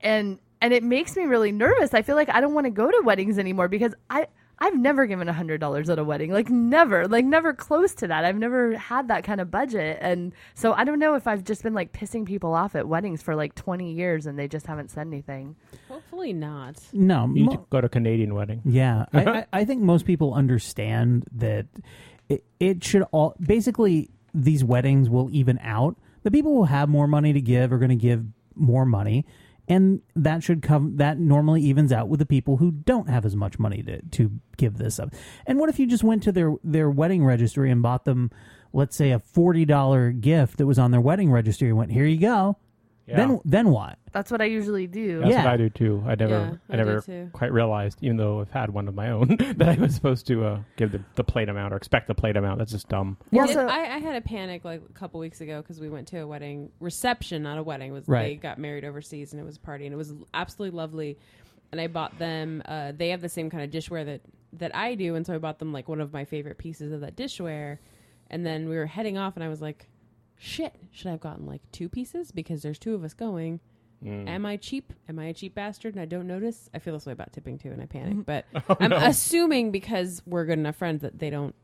and and it makes me really nervous. I feel like I don't want to go to weddings anymore because I I've never given a hundred dollars at a wedding, like never, like never close to that. I've never had that kind of budget, and so I don't know if I've just been like pissing people off at weddings for like twenty years and they just haven't said anything. Hopefully not. No, You mo- need to go to a Canadian wedding. Yeah, I, I, I think most people understand that it, it should all basically these weddings will even out. The people who have more money to give are going to give more money, and that should come. That normally evens out with the people who don't have as much money to to give this up. And what if you just went to their their wedding registry and bought them, let's say, a forty dollar gift that was on their wedding registry and went, here you go. Yeah. Then then what? That's what I usually do. That's Yeah. what I do too. I never, Yeah, I I do never too. quite realized, even though I've had one of my own, that I was supposed to uh, give the, the plate amount or expect the plate amount. That's just dumb. Yeah, Did- so- I, I had a panic like a couple weeks ago because we went to a wedding reception, not a wedding. It was Right. They got married overseas and it was a party and it was absolutely lovely. And I bought them. Uh, they have the same kind of dishware that that I do, and so I bought them like one of my favorite pieces of that dishware. And then we were heading off, and I was like, "Shit, should I have gotten like two pieces because there's two of us going?" Mm. Am I cheap? Am I a cheap bastard and I don't notice? I feel this way about tipping too, and I panic. Mm-hmm. But Oh, I'm no. assuming because we're good enough friends that they don't.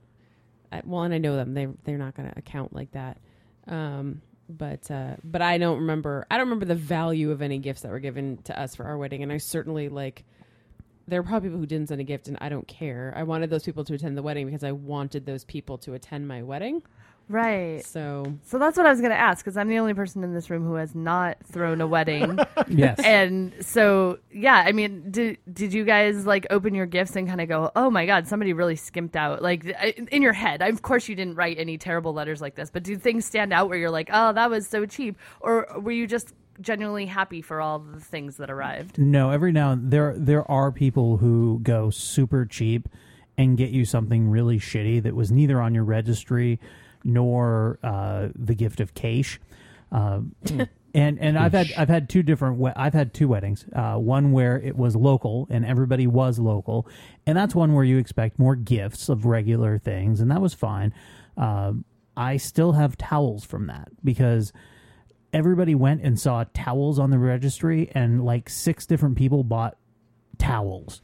I, well, and I know them; they they're not going to account like that. Um, but uh, but I don't remember. I don't remember the value of any gifts that were given to us for our wedding, and I certainly like. There are probably people who didn't send a gift, and I don't care. I wanted those people to attend the wedding because I wanted those people to attend my wedding. Right. So So that's what I was going to ask because I'm the only person in this room who has not thrown a wedding. Yes. And so, yeah, I mean, did did you guys like open your gifts and kind of go, oh my God, somebody really skimped out? Like I- in your head, of course you didn't write any terrible letters like this, but do things stand out where you're like, oh, that was so cheap? Or were you just genuinely happy for all the things that arrived? No, every now and there there are people who go super cheap and get you something really shitty that was neither on your registry nor uh, the gift of cash. Uh, and and I've had I've had two different we- I've had two weddings. Uh, one where it was local and everybody was local, and that's one where you expect more gifts of regular things, and that was fine. Uh, I still have towels from that because everybody went and saw towels on the registry, and like six different people bought towels.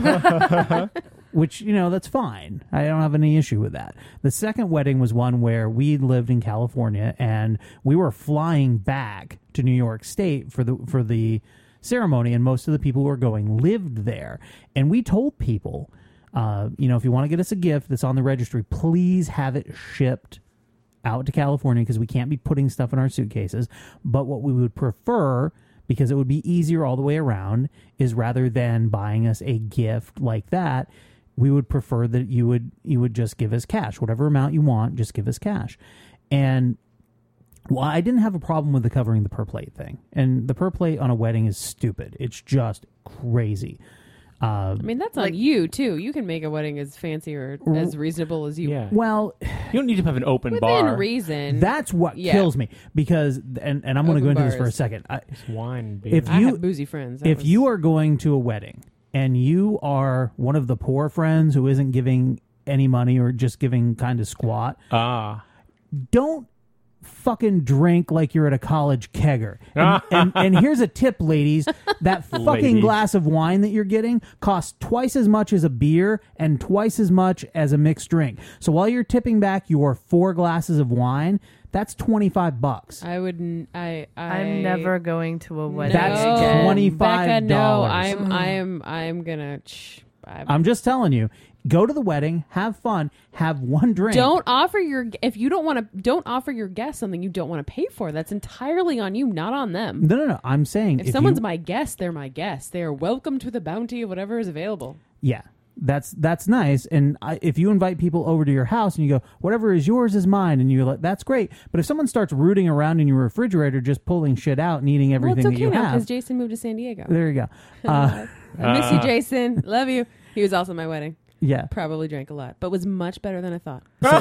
Which, you know, that's fine. I don't have any issue with that. The second wedding was one where we lived in California and we were flying back to New York State for the for the ceremony, and most of the people who were going lived there. And we told people, uh, you know, if you want to get us a gift that's on the registry, please have it shipped out to California because we can't be putting stuff in our suitcases. But what we would prefer, because it would be easier all the way around, is rather than buying us a gift like that, we would prefer that you would you would just give us cash. Whatever amount you want, just give us cash. And well, I didn't have a problem with the covering the per plate thing. And the per plate on a wedding is stupid. It's just crazy. Uh, I mean, that's on you too. You can make a wedding as fancy or as reasonable as you Yeah. well, You don't need to have an open within bar. reason. that's what Yeah. kills me. Because, and, and I'm going to go Open into this for a bars. second. I, It's wine, baby. if I you have boozy friends. That if was- you are going to a wedding and you are one of the poor friends who isn't giving any money or just giving kind of squat, ah, don't fucking drink like you're at a college kegger. And, and, and here's a tip, ladies. That fucking Ladies. glass of wine that you're getting costs twice as much as a beer and twice as much as a mixed drink. So while you're tipping back your four glasses of wine, that's twenty-five bucks. I wouldn't. I, I. I'm never going to a wedding That's again. twenty-five Becca, no, dollars. I'm. I'm. I'm gonna. Shh, I'm, I'm just telling you, go to the wedding, have fun, have one drink. Don't offer your if you don't want to. Don't offer your guests something you don't want to pay for. That's entirely on you, not on them. No, no, no. I'm saying If, if someone's you, my guest, they're my guest. They are welcome to the bounty of whatever is available. yeah, that's that's nice. And I, if you invite people over to your house and you go, whatever is yours is mine, and you're like, that's great. But if someone starts rooting around in your refrigerator, just pulling shit out and eating everything well, it's okay that you now have, because Jason moved to San Diego. there you go. Uh, I miss you, Jason. Love you. He was also at my wedding. yeah. Probably drank a lot, but was much better than I thought.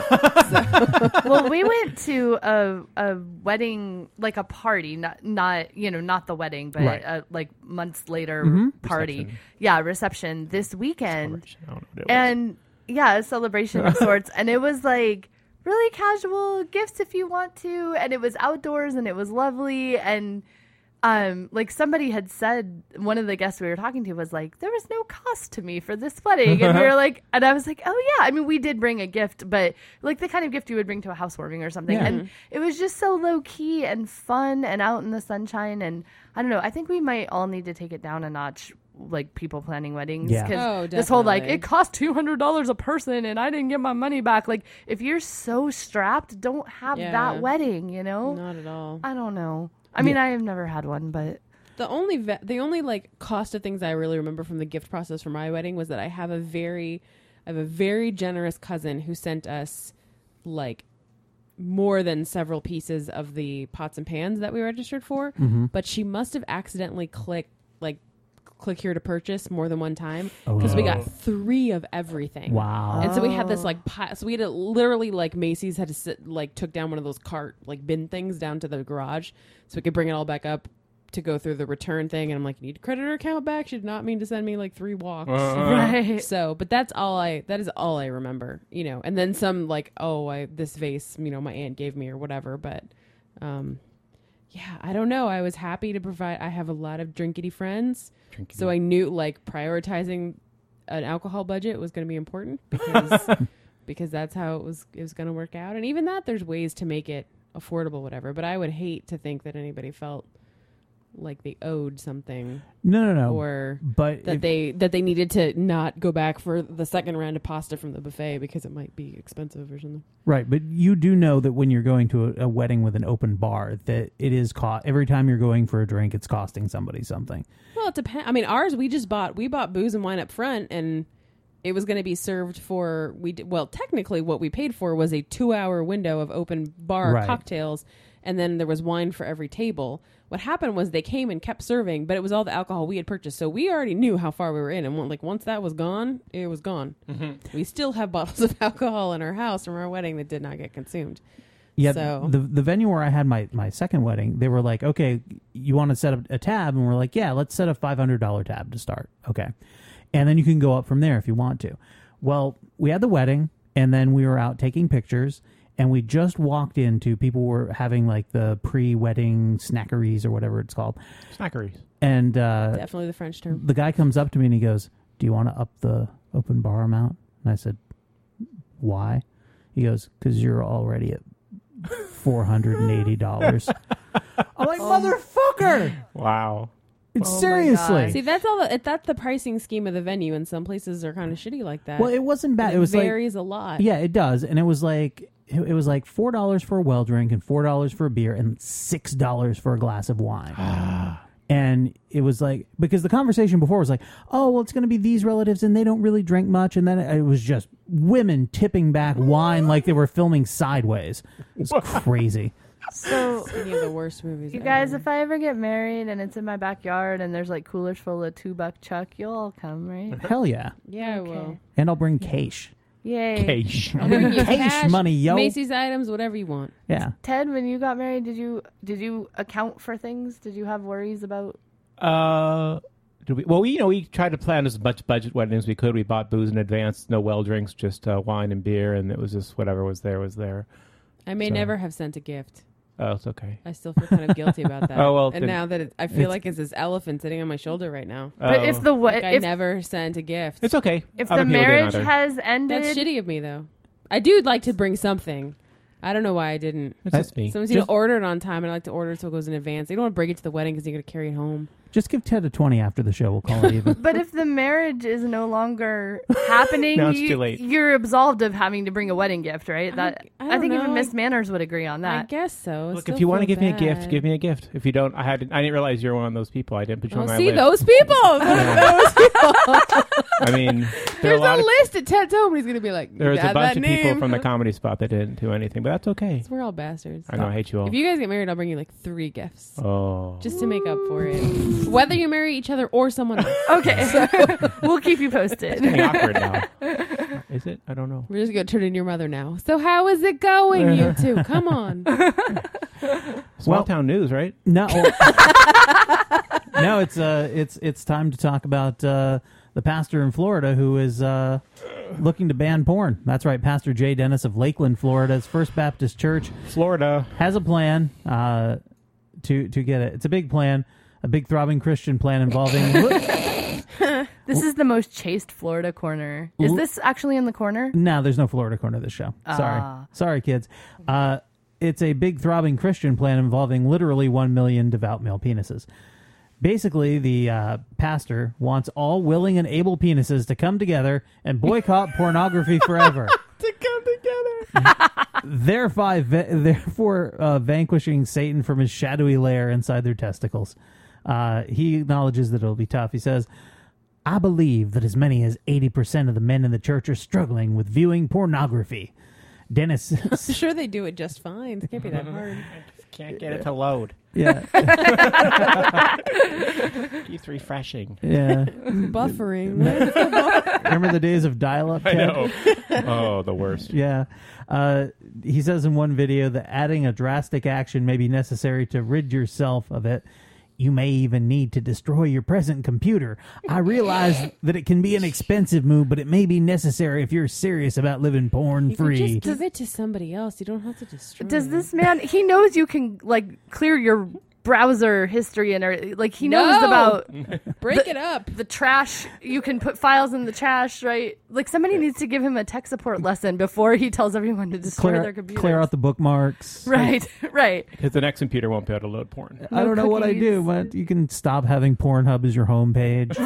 Well, we went to a a wedding, like a party, not not you know not the wedding, but Right. uh, like months later Mhm. party. Reception. Yeah, reception this weekend, I don't know what it was. and yeah, a celebration of sorts, and it was like really casual gifts if you want to, and it was outdoors and it was lovely, and um, like somebody had said, one of the guests we were talking to was like, there was no cost to me for this wedding. And we were like, and I was like, oh yeah. I mean, we did bring a gift, but like the kind of gift you would bring to a housewarming or something. Yeah. And it was just so low key and fun and out in the sunshine. And I don't know, I think we might all need to take it down a notch, like people planning weddings. Yeah. Cause Oh, this whole like, definitely. it cost two hundred dollars a person and I didn't get my money back. Like if you're so strapped, don't have Yeah. that wedding, you know? Not at all. I don't know. I mean, I have never had one, but The only ve- the only like cost of things I really remember from the gift process for my wedding was that I have a very I have a very generous cousin who sent us like more than several pieces of the pots and pans that we registered for, Mhm. but she must have accidentally clicked like click here to purchase more than one time Oh, because we no. got three of everything. Wow. And so we had this like pi- so we had to literally like Macy's had to sit like took down one of those cart like bin things down to the garage so we could bring it all back up to go through the return thing. And I'm like, you need to credit her account back. She did not mean to send me like three walks. right. So, but that's all I, that is all I remember, you know, and then some like, oh, I, this vase, you know, my aunt gave me or whatever. But, um, yeah, I don't know. I was happy to provide, I have a lot of drinkity friends. Drinkity. So I knew like prioritizing an alcohol budget was going to be important because, because that's how it was, it was going to work out. And even that there's ways to make it affordable, whatever, but I would hate to think that anybody felt like they owed something. No, no, no. Or but that if- they that they needed to not go back for the second round of pasta from the buffet because it might be expensive or something. Right, but you do know that when you're going to a, a wedding with an open bar, that it is co- every time you're going for a drink, it's costing somebody something. Well, it depends. I mean, ours we just bought we bought booze and wine up front, and it was going to be served for we did, well technically what we paid for was a two hour window of open bar Right. cocktails, and then there was wine for every table. What happened was they came and kept serving, but it was all the alcohol we had purchased, so we already knew how far we were in, and when, like once that was gone, it was gone. We still have bottles of alcohol in our house from our wedding that did not get consumed. Yeah, So- the the venue where I had my, my second wedding, they were like, okay, you want to set up a tab? And we're like, yeah, let's set a five hundred dollars tab to start. Okay. And then you can go up from there if you want to. Well, we had the wedding, and then we were out taking pictures, and we just walked into, people were having like the pre-wedding snackeries or whatever it's called. Snackeries. And uh, Definitely the French term. the guy comes up to me and he goes, do you want to up the open bar amount? And I said, why? He goes, because you're already at four hundred eighty dollars. I'm like, motherfucker! Wow. It's Oh my seriously. God. See, that's all. The, that's the pricing scheme of the venue, and some places are kind of shitty like that. Well, it wasn't bad. And It was like, varies a lot. yeah, it does. And it was like, it, it was like four dollars for a well drink and four dollars for a beer and six dollars for a glass of wine. And it was like, because the conversation before was like, oh, well, it's going to be these relatives and they don't really drink much. And then it was just women tipping back wine like they were filming Sideways. It was crazy. So Any of the worst movies. you ever. guys, if I ever get married and it's in my backyard and there's like coolers full of two buck chuck, you'll all come, right? Hell yeah. yeah, I Okay. will. And I'll bring cash. Yay. Cash. I'll bring cash, Cash, money, yo. Macy's items, whatever you want. Yeah. Ted, when you got married, did you did you account for things? Did you have worries about? Uh, did we, well, we, you know, we tried to plan as much budget wedding as we could. We bought booze in advance, no well drinks, just uh, wine and beer, and it was just whatever was there was there. I may So- never have sent a gift. Oh, it's okay. I still feel kind of guilty about that. Oh, well, and then- now that it, I feel It's- like it's this elephant sitting on my shoulder right now. But Oh. if the Like what I if never sent a gift. It's okay. if Other the people didn't marriage either. has ended, That's shitty of me, though. I do like to bring something. I don't know why I didn't. It's just me. Sometimes you Just- don't order it on time, and I like to order it so it goes in advance. You don't want to bring it to the wedding because you're going to carry it home. Just give Ted a twenty after the show. We'll call it even. But if the marriage is no longer happening, Now it's you, too late. you're absolved of having to bring a wedding gift, right? That I I, don't think know, even Miss I- Manners would agree on I that. guess so. I Look, still if you want to feel give me a gift, bad. give me a gift. If you don't, I had I didn't realize you were one of those people. I didn't put you Oh, on my see list. those people. those people. I mean, there are There's a lot a of, list at Ted's home. He's going to be like, there's "Add a bunch that of name." people from the comedy spot that didn't do anything, but that's okay. We're all bastards. I know I hate you all. If you guys get married, I'll bring you like three gifts Oh, just to make up for it. Whether you marry each other or someone else. Okay, we'll keep you posted. getting awkward now. Is it? I don't know. We're just going to turn in your mother now. So how is it going, you two? Come on. Small Well- town news, right? No, no, it's uh, it's it's time to talk about uh, the pastor in Florida who is uh, looking to ban porn. That's right, Pastor Jay Dennis of Lakeland, Florida's First Baptist Church, Florida. has a plan uh, to to get it. It's a big plan, a big throbbing Christian plan involving. This is the most chaste Florida corner. Is L- this actually in the corner? No, there's no Florida corner of this show. Sorry. Ah. Sorry, kids. Uh, it's a big throbbing Christian plan involving literally one million devout male penises. Basically, the uh, pastor wants all willing and able penises to come together and boycott pornography forever. To come together. therefore, therefore uh, vanquishing Satan from his shadowy lair inside their testicles. Uh, he acknowledges that it'll be tough. He says, I believe that as many as eighty percent of the men in the church are struggling with viewing pornography. Dennis... I'm sure they do it just fine. It can't be that hard. Can't get it to load. Yeah. Keeps refreshing. Yeah. Buffering. Remember the days of dial-up? I Ted? know. Oh, the worst. Yeah. Uh, he says in one video that adding a drastic action may be necessary to rid yourself of it. You may even need to destroy your present computer. I realize that it can be an expensive move, but it may be necessary if you're serious about living porn You could free. just give it to somebody else. You don't have to destroy Does it. this man? He knows you can like clear your browser history and everything. Like he knows No! about Break the, it up. The trash. You can put files in the trash, right? Like somebody needs to give him a tech support lesson before he tells everyone to destroy Clear, their computer. clear out the bookmarks. Right, right. Because the next computer won't be able to load porn. I don't know what I cookies. do, but you can stop having Pornhub as your homepage.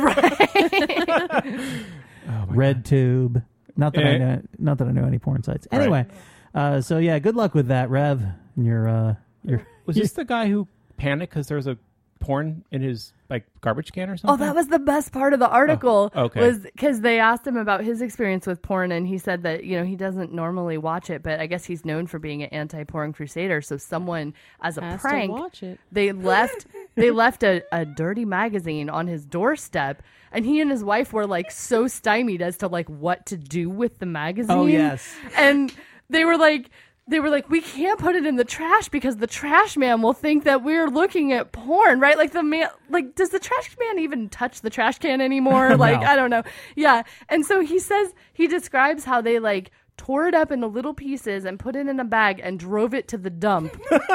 RedTube. Not that I Eh. know. Not that I know any porn sites. Anyway, uh, so yeah, good luck with that, Rev. And your uh, your Was this the guy who panicked because there was a porn in his like garbage can or Oh, something? that was the best part of the article. Oh, okay. Was because they asked him about his experience with porn, and he said that you know he doesn't normally watch it, but I guess he's known for being an anti-porn crusader. So someone, as a Has to prank, watch it. they left they left a, a dirty magazine on his doorstep, and he and his wife were like so stymied as to like what to do with the magazine. Oh, yes. and they were like. They were like, we can't put it in the trash because the trash man will think that we're looking at porn, right? Like the man, like, does the trash man even touch the trash can anymore? Like, No. I don't know. Yeah. And so he says, he describes how they like tore it up into little pieces and put it in a bag and drove it to the dump.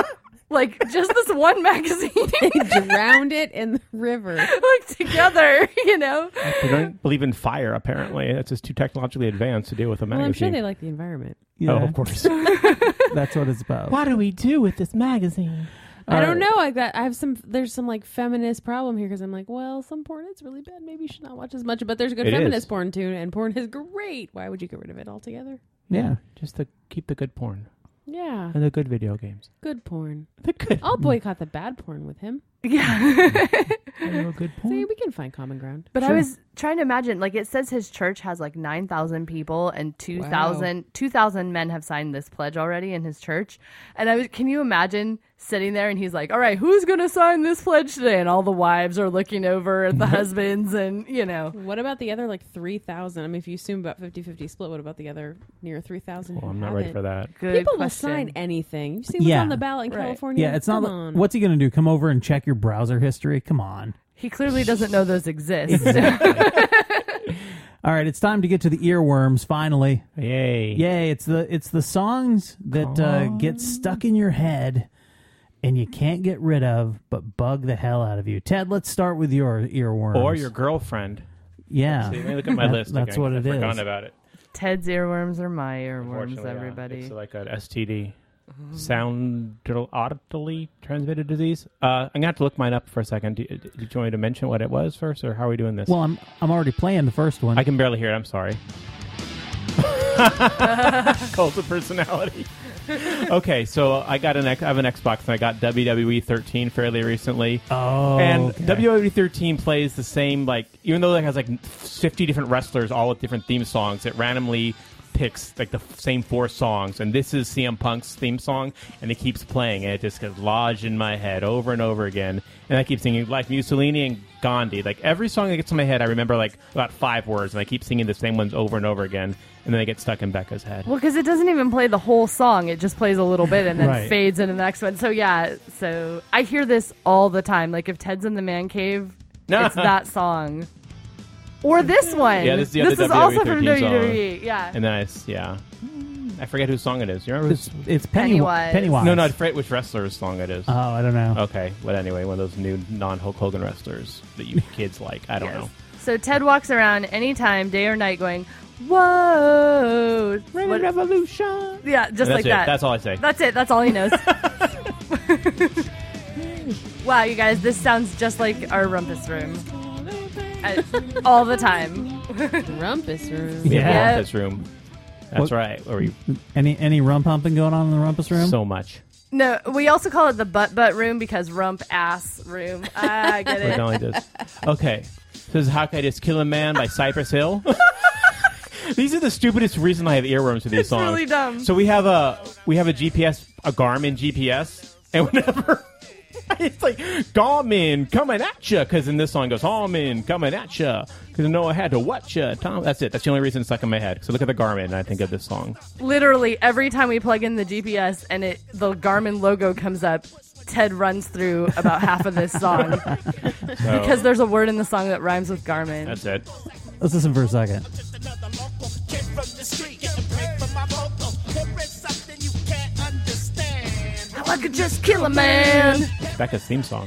Like just this one magazine. They drowned it in the river. Like together, you know? They don't believe in fire, apparently. That's just too technologically advanced to deal with a Well, magazine. I'm sure they like the environment. Yeah. Oh, of course. That's what it's about. What do we do with this magazine? I don't Uh, know. Like that, I have some. There's some like feminist problem here because I'm like, well, some porn is really bad. Maybe you should not watch as much. But there's good It feminist is. porn too, and porn is great. Why would you get rid of it altogether? Yeah. Just to keep the good porn Yeah, and the good video games. good porn. The good, I'll boycott the bad porn with him. Yeah. the good porn. See, we can find common ground. But I Sure. was trying to imagine, like it says his church has like nine thousand people and two thousand two thousand men have signed this pledge already in his church. And I was, can you imagine sitting there and he's like, all right, who's going to sign this pledge today? And all the wives are looking over at the husbands and, you know. What about the other like three thousand? I mean, if you assume about fifty-fifty split, what about the other near three thousand? Well, I'm not ready for that. Good People question. will sign anything. You see what's Yeah. on the ballot in Right. California? Yeah, it's not Come like, on. what's he going to do? Come over and check your browser history? Come on. He clearly doesn't know those exist. All right, it's time to get to the earworms finally. Yay. Yay, it's the it's the songs that uh, get stuck in your head and you can't get rid of but bug the hell out of you. Ted, let's start with your earworms. Or your girlfriend. Yeah. See, let me look at my That- list. That's again, what 'cause it I've forgotten is. about it. Ted's earworms are my earworms, Unfortunately, yeah. everybody. It's like an S T D. Sound audibly transmitted disease. Uh, I'm gonna have to look mine up for a second. Do, did you want me to mention what it was first, or how are we doing this? Well, I'm I'm already playing the first one. I can barely hear it. I'm sorry. Cult of personality. Okay, so I got an X, I have an Xbox and I got W W E thirteen fairly recently. Oh, and okay. W W E thirteen plays the same, like, even though it has like fifty different wrestlers all with different theme songs, it randomly picks like the f- same four songs, and this is C M Punk's theme song, and it keeps playing, and it just gets lodged in my head over and over again. And I keep singing like Mussolini and Gandhi. Like every song that gets in my head, I remember like about five words, and I keep singing the same ones over and over again, and then they get stuck in Becca's head. Well, because it doesn't even play the whole song. It just plays a little bit and then Right. fades into the next one. So, yeah. So, I hear this all the time. Like, if Ted's in the man cave, it's that song. Or this one. Yeah, this is the other is W W E also from thirteen W W E. song. Yeah. And then I, s- yeah. I forget whose song it is. You remember? It's, it's Pennywise. Pennywise. No, no, I forget which wrestler's song it is. Oh, I don't know. Okay, but anyway, one of those new non-Hulk Hogan wrestlers that you kids like. I don't Yes. know. So Ted walks around anytime, day or night, going, "Whoa, What- revolution!" Yeah, just That's like it. that. That's all I say. That's it. That's all he knows. Wow, you guys, this sounds just like our rumpus room. I- all the time. Rumpus room. Yeah. Rumpus room. That's What- right. Where we Any any rump humping going on in the rumpus room? so much. No, we also call it the butt butt room because rump ass room. Ah, I get We're it. done with this. Okay. This is How Can I Just Kill a Man by Cypress Hill. These are the stupidest reason I have earworms to these It's songs. really dumb. So we have a we have a G P S, a Garmin G P S, and whenever it's like Garmin coming at you, because in this song it goes Garmin coming at you, because I know I had to watch you. Tom, that's it. That's the only reason it's stuck in my head. So look at the Garmin, and I think of this song. Literally every time we plug in the G P S and it the Garmin logo comes up, Ted runs through about half of this song So, because there's a word in the song that rhymes with Garmin. that's it. Let's listen for a second. How I could just kill a man. Becca's theme song.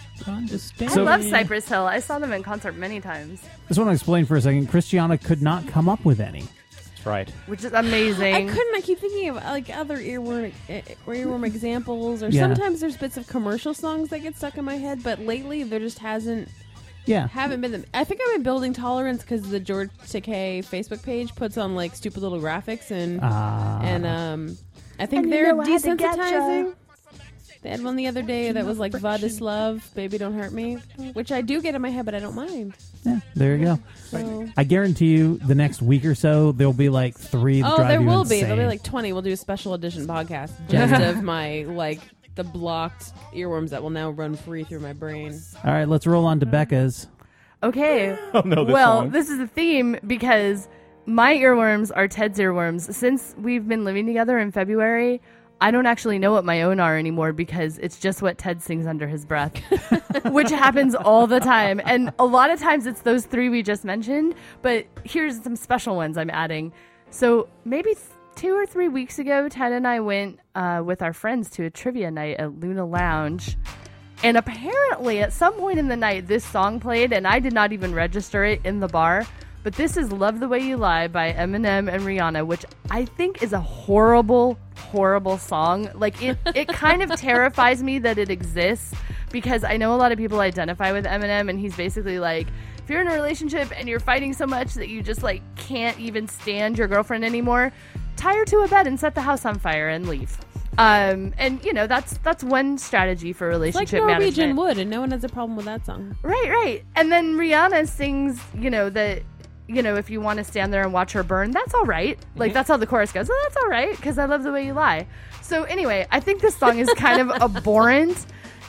I So- love Cypress Hill. I saw them in concert many times, Just want to explain for a second. Christiana could not come up with any. That's right. which is amazing. I couldn't. I keep thinking of like other earworm eh, earworm examples, or Yeah. sometimes there's bits of commercial songs that get stuck in my head. But lately, there just hasn't. Yeah. Haven't been. I think I've been building tolerance because the George Takei Facebook page puts on like stupid little graphics and Ah. and um, I think And you they're know I had to getcha. desensitizing. They had one the other day that was like Vladislav, Baby Don't Hurt Me, which I do get in my head, but I don't mind. Yeah, there you go. So. I guarantee you, the next week or so, there'll be like three. That Oh, drive there you will be. insane. There'll be like twenty. We'll do a special edition podcast just of my like the blocked earworms that will now run free through my brain. All right, let's roll on to Becca's. Okay. Oh, no, this well, song. this is the theme because my earworms are Ted's earworms. Since we've been living together in February, I don't actually know what my own are anymore because it's just what Ted sings under his breath, which happens all the time. And a lot of times it's those three we just mentioned, but here's some special ones I'm adding. So maybe th- two or three weeks ago, Ted and I went uh, with our friends to a trivia night at Luna Lounge. And apparently at some point in the night, this song played, and I did not even register it in the bar. But this is Love the Way You Lie by Eminem and Rihanna, which I think is a horrible, horrible song. Like, it, it kind of terrifies me that it exists because I know a lot of people identify with Eminem, and he's basically like, if you're in a relationship and you're fighting so much that you just, like, can't even stand your girlfriend anymore, tie her to a bed and set the house on fire and leave. Um, and, you know, that's that's one strategy for It's relationship like Norwegian management. Wood, and no one has a problem with that song. Right, right. And then Rihanna sings, you know, that, you know, if you want to stand there and watch her burn, that's all right. Like, that's how the chorus goes. Well, that's all right, because I love the way you lie. So anyway, I think this song is kind of abhorrent,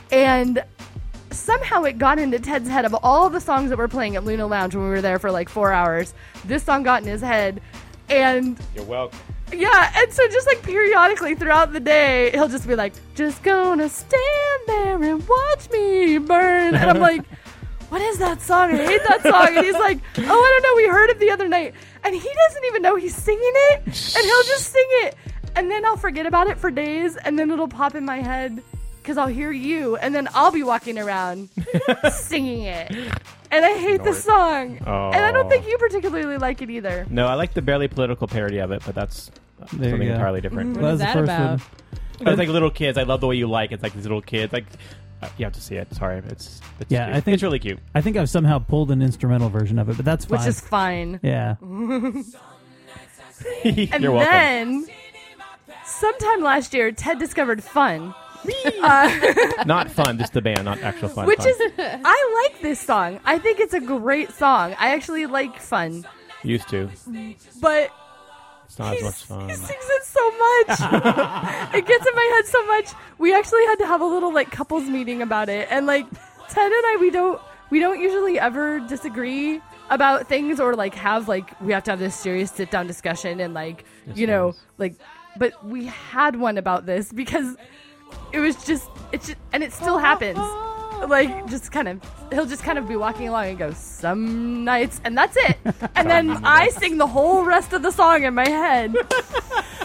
and somehow it got into Ted's head. Of all the songs that were playing at Luna Lounge when we were there for like four hours, this song got in his head, and You're welcome. yeah, and so just like periodically throughout the day, he'll just be like, just gonna stand there and watch me burn. And I'm like, what is that song? I hate that song. And he's like, oh, I don't know. We heard it the other night. And he doesn't even know he's singing it. And he'll just sing it. And then I'll forget about it for days. And then it'll pop in my head because I'll hear you. And then I'll be walking around singing it. And I hate the song. Oh. And I don't think you particularly like it either. No, I like the barely political parody of it, but that's uh, There you something go. entirely different. What was the that first about? one? It's like little kids. I love the way you like. It's like these little kids. Like uh, you have to see it. Sorry, it's, it's Yeah, cute. I think it's really cute. I think I've somehow pulled an instrumental version of it, but that's fine. Which is fine. Yeah. And You're welcome. then, sometime last year, Ted discovered Fun. uh, Not fun, just the band, not actual fun. which fun. is, I like this song. I think it's a great song. I actually like Fun. Used to. But It's not as much fun. he sings it so much. It gets in my head so much. We actually had to have a little like couples meeting about it. And like Ted and I, we don't we don't usually ever disagree about things or like have like we have to have this serious sit down discussion and like Yes, you know yes. like but we had one about this because it was just it's just, and it still happens. Like just kind of he'll just kind of be walking along and go some nights and that's it. And then I sing the whole rest of the song in my head.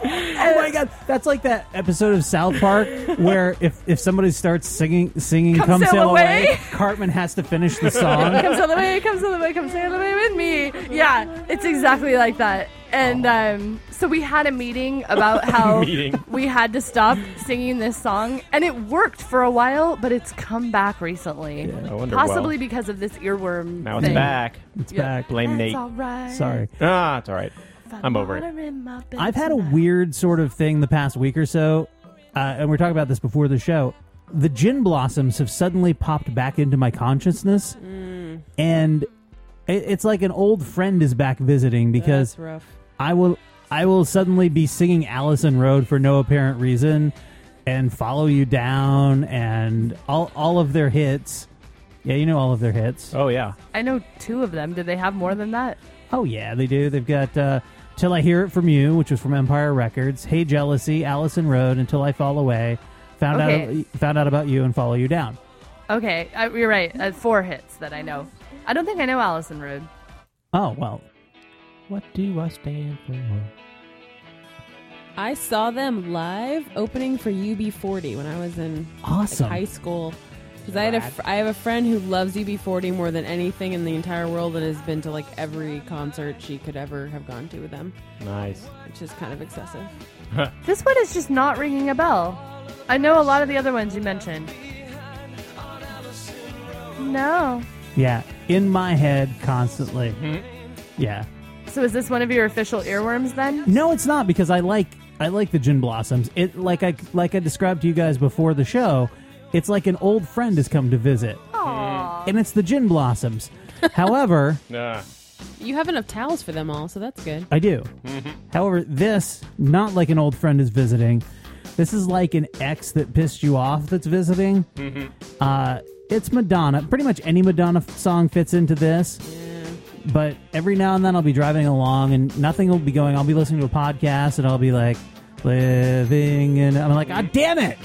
Oh my god, that's like that episode of South Park where if, if somebody starts singing singing Come "Come Sail Sail Away." Away," Cartman has to finish the song. Come sail away, come sail away, come sail away with me. Yeah, it's exactly like that. And um, so we had a meeting about how Meeting. we had to stop singing this song, and it worked for a while, but it's come back recently. I wonder Possibly well. because of this earworm Now it's thing. back. It's Yeah. back. Blame That's Nate. all right. Sorry. Ah, it's all right. I'm over it. Water in my bed I've had a tonight. weird sort of thing the past week or so, uh, and we we're talking about this before the show. The gin blossoms have suddenly popped back into my consciousness, Mm, and it, it's like an old friend is back visiting because that's rough. I will I will suddenly be singing Allison Road for no apparent reason, and Follow You Down, and all all of their hits. Yeah, you know all of their hits. Oh, yeah. I know two of them. Do they have more than that? Oh, yeah, they do. They've got uh, Till I Hear It From You, which was from Empire Records, Hey Jealousy, Allison Road, Until I Fall Away, Found Okay. out Found Out About You, and Follow You Down. Okay, uh, you're right. Uh, four hits that I know. I don't think I know Allison Road. Oh, well. What do I stand for? I saw them live opening for U B forty when I was in like, Awesome. high school. Because I had a fr- I have a friend who loves U B forty more than anything in the entire world and has been to like every concert she could ever have gone to with them, Nice. which is kind of excessive. This one is just not ringing a bell. I know a lot of the other ones you mentioned. No. Yeah, in my head constantly. Yeah. So is this one of your official earworms then? No, it's not, because I like I like the Gin Blossoms. It like I like I described to you guys before the show. It's like an old friend has come to visit, Aww. and it's the Gin Blossoms. However, Nah. You have enough towels for them all, so that's good. I do. Mm-hmm. However, this not like an old friend is visiting. This is like an ex that pissed you off that's visiting. Mm-hmm. Uh, it's Madonna. Pretty much any Madonna f- song fits into this. But every now and then I'll be driving along and nothing will be going. I'll be listening to a podcast and I'll be like, living and I'm like, God damn it!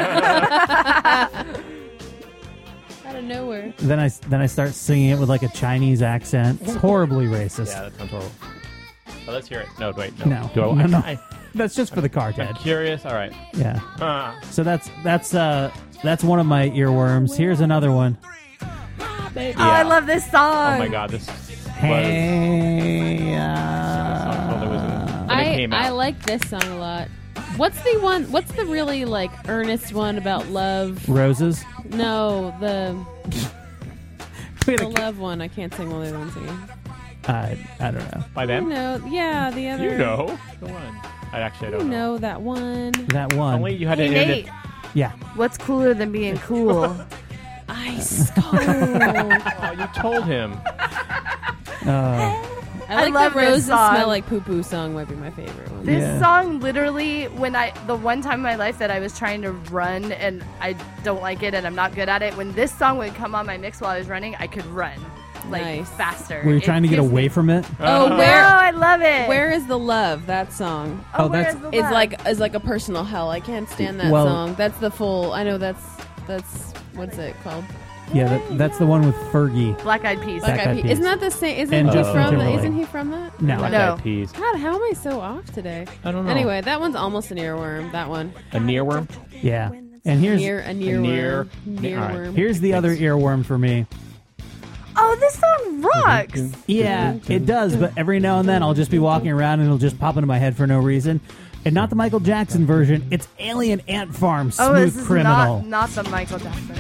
Out of nowhere. then I then I start singing it with like a Chinese accent. It's horribly racist. Yeah, that sounds horrible. Oh, let's hear it. No, wait, no. No, Do I, no, no. I, That's just for the car, I'm Ted. curious. All right. Yeah. Ah. So that's that's uh that's one of my earworms. Here's another one. Oh, I love this song. Oh my God, this. Hey, uh, Well, it was in- when it I came I out. like this song a lot. What's the one? What's the really like earnest one about love? Roses. No, the Wait, the I- love one. I can't sing while the other one's singing. I I don't know. By them? No, yeah, the other. You know. Go on. I actually You don't know. know that one. That one. Only you had Hey, to edit Nate, it. Yeah. what's cooler than being cool? Ice cold. Oh, you told him. Uh, I I like love the this Roses song. Smell Like Poo Poo song might be my favorite one. This Yeah. song literally, when I, the one time in my life that I was trying to run and I don't like it and I'm not good at it, when this song would come on my mix while I was running, I could run like Nice. faster. were you It trying to get gives away me- from it? Oh, No, where I love it. Where is the love? That song Oh, Oh, where that's- is the is love? like is like a personal hell. I can't stand that Well- song. That's the full. I know that's that's what's it called? Yeah, that, that's the one with Fergie. Black Eyed Peas. Black Black Eyed Eyed Peas. Peas. Isn't that the same? Isn't And he Justin from? The, Timberlake. isn't he from that? No. Black No. Eyed Peas. God, how am I so off today? I don't know. Anyway, that one's almost an earworm. That one. A nearworm? Yeah. And here's Near a near near- worm. near- all right. Nearworm. here's the other earworm for me. Oh, this song rocks. Yeah, it does, but every now and then I'll just be walking around and it'll just pop into my head for no reason. And not the Michael Jackson version. It's Alien Ant Farm, Smooth Oh, this is Criminal. not not the Michael Jackson.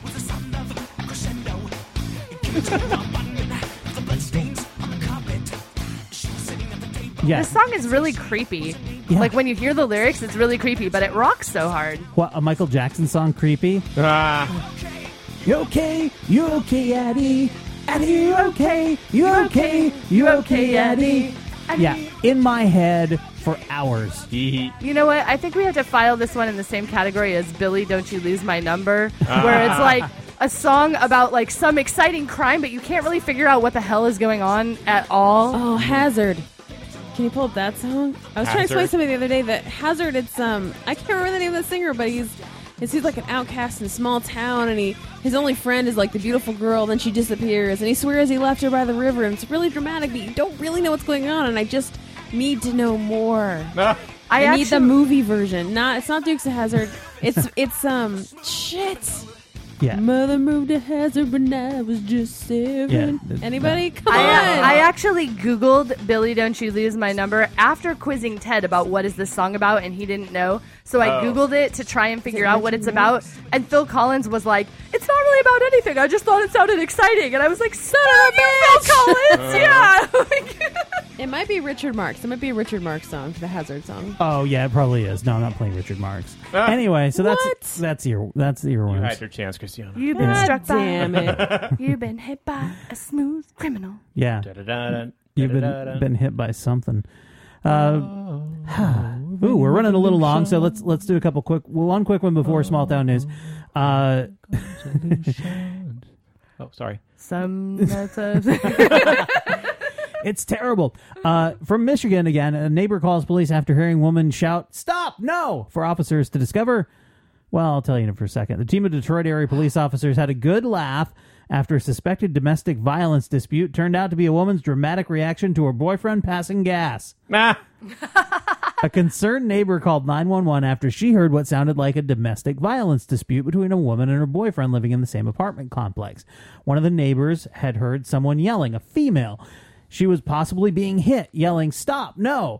Yeah. This song is really creepy. Yeah. Like when you hear the lyrics, it's really creepy, but it rocks so hard. What, a Michael Jackson song, Creepy? Ah. You okay? You okay, Addie? Addie, you okay? You okay? You okay, Addie? Yeah, in my head for hours. Hee You know what? I think we have to file this one in the same category as Billy, Don't You Lose My Number, where it's like a song about like some exciting crime, but you can't really figure out what the hell is going on at all. Oh, Hazard. Can you pull up that song? I was trying to explain Hazard. something the other day that Hazard. It's um I can't remember the name of the singer, but he's it's, he's like an outcast in a small town, and he his only friend is like the beautiful girl. Then she disappears, and he swears he left her by the river, and it's really dramatic, but you don't really know what's going on, and I just need to know more. I, I actually, need the movie version. Not it's not Dukes of Hazzard. It's it's um shit. Yeah. Mother moved to Hazard when I was just seven. Yeah. Anybody? Come I, on. I actually Googled Billy Don't You Lose My Number after quizzing Ted about what is this song about, and he didn't know. So I Oh. Googled it to try and figure it out what Richard it's about. And Phil Collins was like, it's not really about anything. I just thought it sounded exciting. And I was like, son of a bitch. Phil Collins, yeah. It might be Richard Marx. It might be a Richard Marx song, the Hazard song. Oh yeah, it probably is. No, I'm not playing Richard Marx. Anyway, so that's What? that's your that's the You earworms. had your chance, Christiana. You've been Yeah. struck by. Damn it. You've been hit by a smooth criminal. Yeah, Da-da-da-da, you've been da-da-da-da. been hit by something. Uh, ooh, we're running a little long, so let's let's do a couple quick one quick one before small town news. Uh, Oh, sorry. Some that's a It's terrible. Uh, from Michigan again, a neighbor calls police after hearing woman shout, "Stop! No!" for officers to discover. Well, I'll tell you for a second. The team of Detroit area police officers had a good laugh after a suspected domestic violence dispute turned out to be a woman's dramatic reaction to her boyfriend passing gas. Ah. A concerned neighbor called nine one one after she heard what sounded like a domestic violence dispute between a woman and her boyfriend living in the same apartment complex. One of the neighbors had heard someone yelling, a female. She was possibly being hit, yelling, "Stop, no!"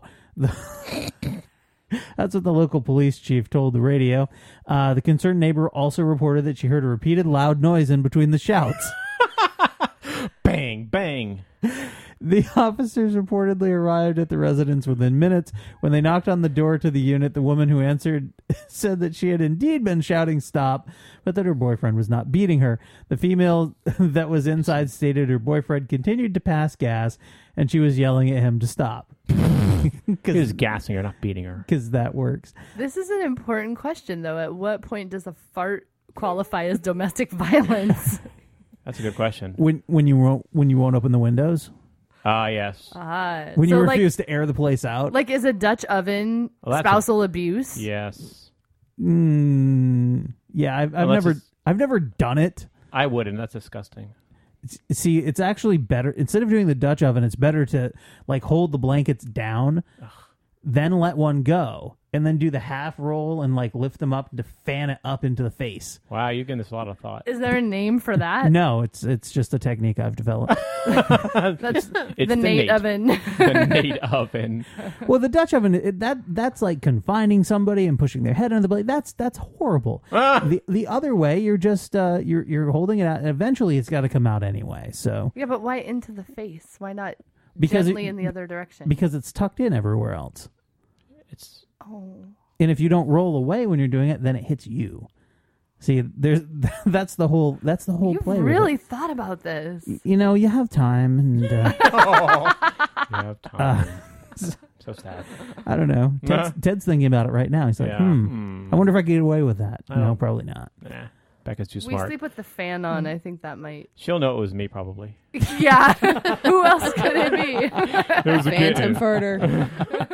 That's what the local police chief told the radio. Uh, the concerned neighbor also reported that she heard a repeated loud noise in between the shouts. Bang, bang. The officers reportedly arrived at the residence within minutes. When they knocked on the door to the unit, the woman who answered said that she had indeed been shouting "stop," but that her boyfriend was not beating her. The female that was inside stated her boyfriend continued to pass gas, and she was yelling at him to stop. He was gassing her, not beating her. Because that works. This is an important question, though. At what point does a fart qualify as domestic violence? That's a good question. When when you won't when you won't open the windows, Ah, yes. Ah, when so you like, refuse to air the place out. like, is a Dutch oven Well, that's a- spousal abuse? Yes. Mm, yeah, I've, I've Unless never it's- I've never done it. I wouldn't. That's disgusting. It's- See, it's actually better instead of doing the Dutch oven. It's better to like hold the blankets down, then let one go, and then do the half roll and like lift them up to fan it up into the face. Wow, you're giving this a lot of thought. Is there a name for that? No, it's it's just a technique I've developed. That's It's the Nate oven. The Nate oven. Well, the Dutch oven it, that that's like confining somebody and pushing their head under the blade. That's that's horrible. Ah! The the other way, you're just uh, you're you're holding it out, and eventually it's got to come out anyway. So Yeah, but why into the face? Why not Because gently it- in the other direction? because it's tucked in everywhere else. It's oh. And if you don't roll away when you're doing it, then it hits you. See, there's that's the whole that's the whole You've play. with really it. thought about this. You know, you have time, and uh, you have time. uh, So sad. I don't know. Ted's, Nah. Ted's thinking about it right now. He's like, Yeah. hmm, Hmm. I wonder if I could get away with that. I No, don't- probably not. Nah. Becca's too We smart. sleep with the fan on. I think that might. She'll know it was me, probably. Yeah. Who else could it be? It was a Phantom kitten. furter.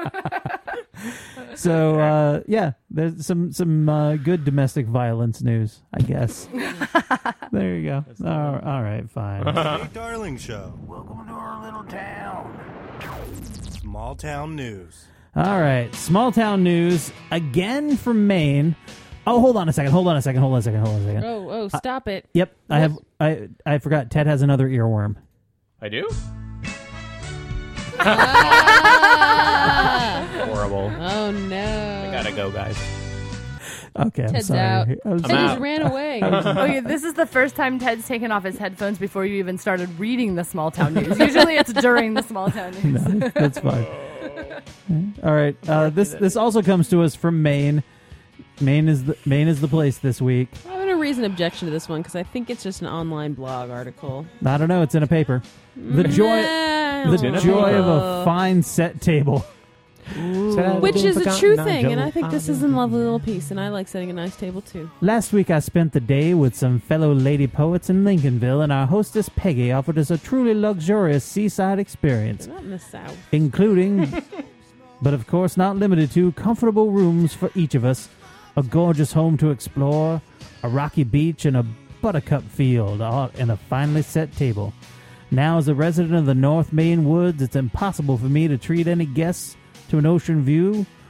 So uh, yeah, there's some some uh, good domestic violence news, I guess. There you go. All, all right, fine. Nate Darling Show. Welcome to our little town. Small town news. All right, small town news again from Maine. Oh, hold on a second. Hold on a second. Hold on a second. Hold on a second. Oh, oh, stop it. Yep, I have. I I forgot. Ted has another earworm. I do? Ah! Horrible. Oh, no. I gotta go, guys. Okay, I'm Ted's sorry. out. I was- Ted just ran away. Okay, this is the first time Ted's taken off his headphones before you even started reading the small town news. Usually it's during the small town news. No, that's fine. All right. Uh, this this also comes to us from Maine. Maine is the Maine is the place this week. I'm going to raise an objection to this one because I think it's just an online blog article. I don't know. It's in a paper. The joy, Nah. the joy of a fine set table. Which is a true thing, and I think this is a lovely little piece, and I like setting a nice table too. Last week I spent the day with some fellow lady poets in Lincolnville, and our hostess Peggy offered us a truly luxurious seaside experience, They're not in the South. including, but of course not limited to, comfortable rooms for each of us, a gorgeous home to explore, a rocky beach, and a buttercup field, all in a finely set table. Now, as a resident of the North Maine woods, it's impossible for me to treat any guests to an ocean view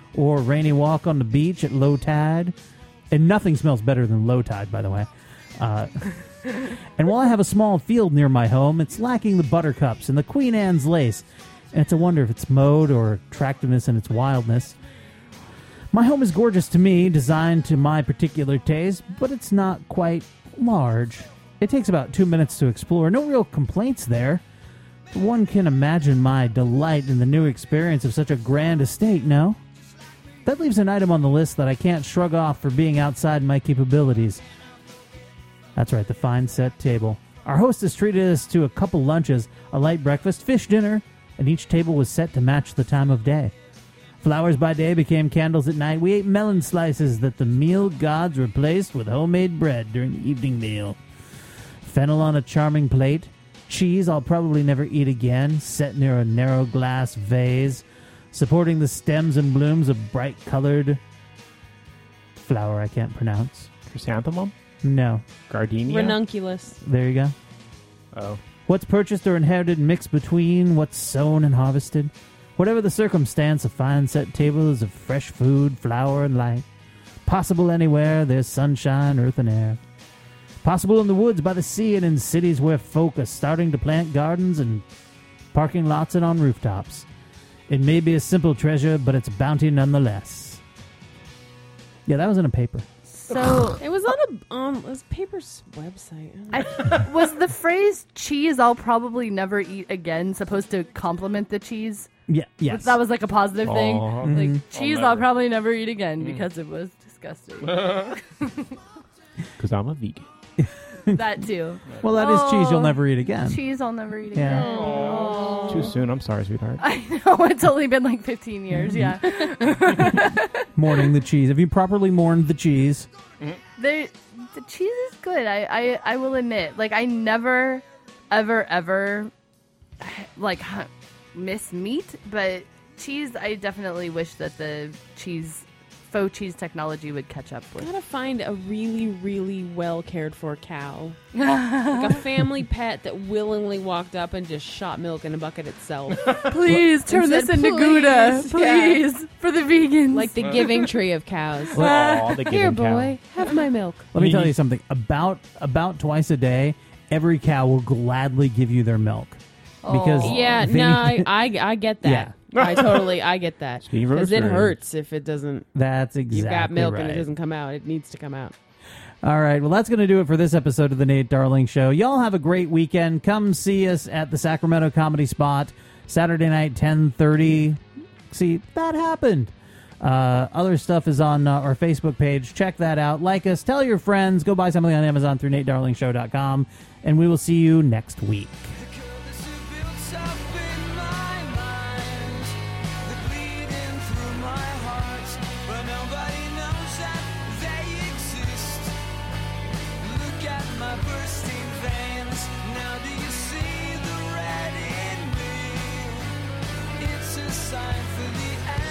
or rainy walk on the beach at low tide. And nothing smells better than low tide, by the way. Uh, and while I have a small field near my home, it's lacking the buttercups and the Queen Anne's lace. And it's a wonder if it's mode or attractiveness in its wildness. My home is gorgeous to me, designed to my particular taste, but it's not quite large. It takes about two minutes to explore. No real complaints there. One can imagine my delight in the new experience of such a grand estate, no? That leaves an item on the list that I can't shrug off for being outside my capabilities. That's right, the fine set table. Our hostess treated us to a couple lunches, a light breakfast, fish dinner, and each table was set to match the time of day. Flowers by day became candles at night. We ate melon slices that the meal gods replaced with homemade bread during the evening meal. Fennel on a charming plate. Cheese I'll probably never eat again, set near a narrow glass vase, supporting the stems and blooms of bright-colored flower I can't pronounce. Chrysanthemum? No. Gardenia? Ranunculus. There you go. Oh. What's purchased or inherited mixed between what's sown and harvested. Whatever the circumstance, a fine set table is of fresh food, flower, and light. Possible anywhere, there's sunshine, earth, and air. Possible in the woods, by the sea, and in cities where folk are starting to plant gardens and parking lots and on rooftops. It may be a simple treasure, but it's bounty nonetheless. Yeah, that was in a paper. So it was on a um, it was Paper's website. I, was the phrase "cheese I'll probably never eat again" supposed to compliment the cheese? Yeah, yes. That was like a positive thing. Aw. Like Mhm. cheese I'll I'll, never. probably never eat again because it was disgusting. Because I'm a vegan. That too. Well, that is cheese you'll Oh, never eat again. Cheese I'll never eat Yeah. again. Oh. Too soon. I'm sorry, sweetheart. I know, it's only been like fifteen years, yeah. Mourning the cheese. Have you properly mourned the cheese? the, the cheese is good, I, I, I will admit. Like, I never, ever, ever, like, miss meat, but cheese, I definitely wish that the cheese, faux cheese technology would catch up with. Gotta find a really, really well cared for cow. Like a family pet that willingly walked up and just shot milk in a bucket itself. Please turn And this said, into Gouda, "Please." please, Yeah. for the vegans. Like the giving tree of cows. Aw, the Here, giving cow. boy, have my milk. Let me tell you something. About about twice a day, every cow will gladly give you their milk. Because Yeah, they- no, I, I, I get that. Yeah. I totally, I get that. Speaking for Because it sure. hurts if it doesn't. That's exactly You've got milk and right. it doesn't come out. It needs to come out. All right, well, that's going to do it for this episode of the Nate Darling Show. Y'all have a great weekend. Come see us at the Sacramento Comedy Spot, Saturday night, ten thirty. See, that happened. Uh, other stuff is on uh, our Facebook page. Check that out. Like us. Tell your friends. Go buy something on Amazon through nate darling show dot com. And we will see you next week. Sign for the end.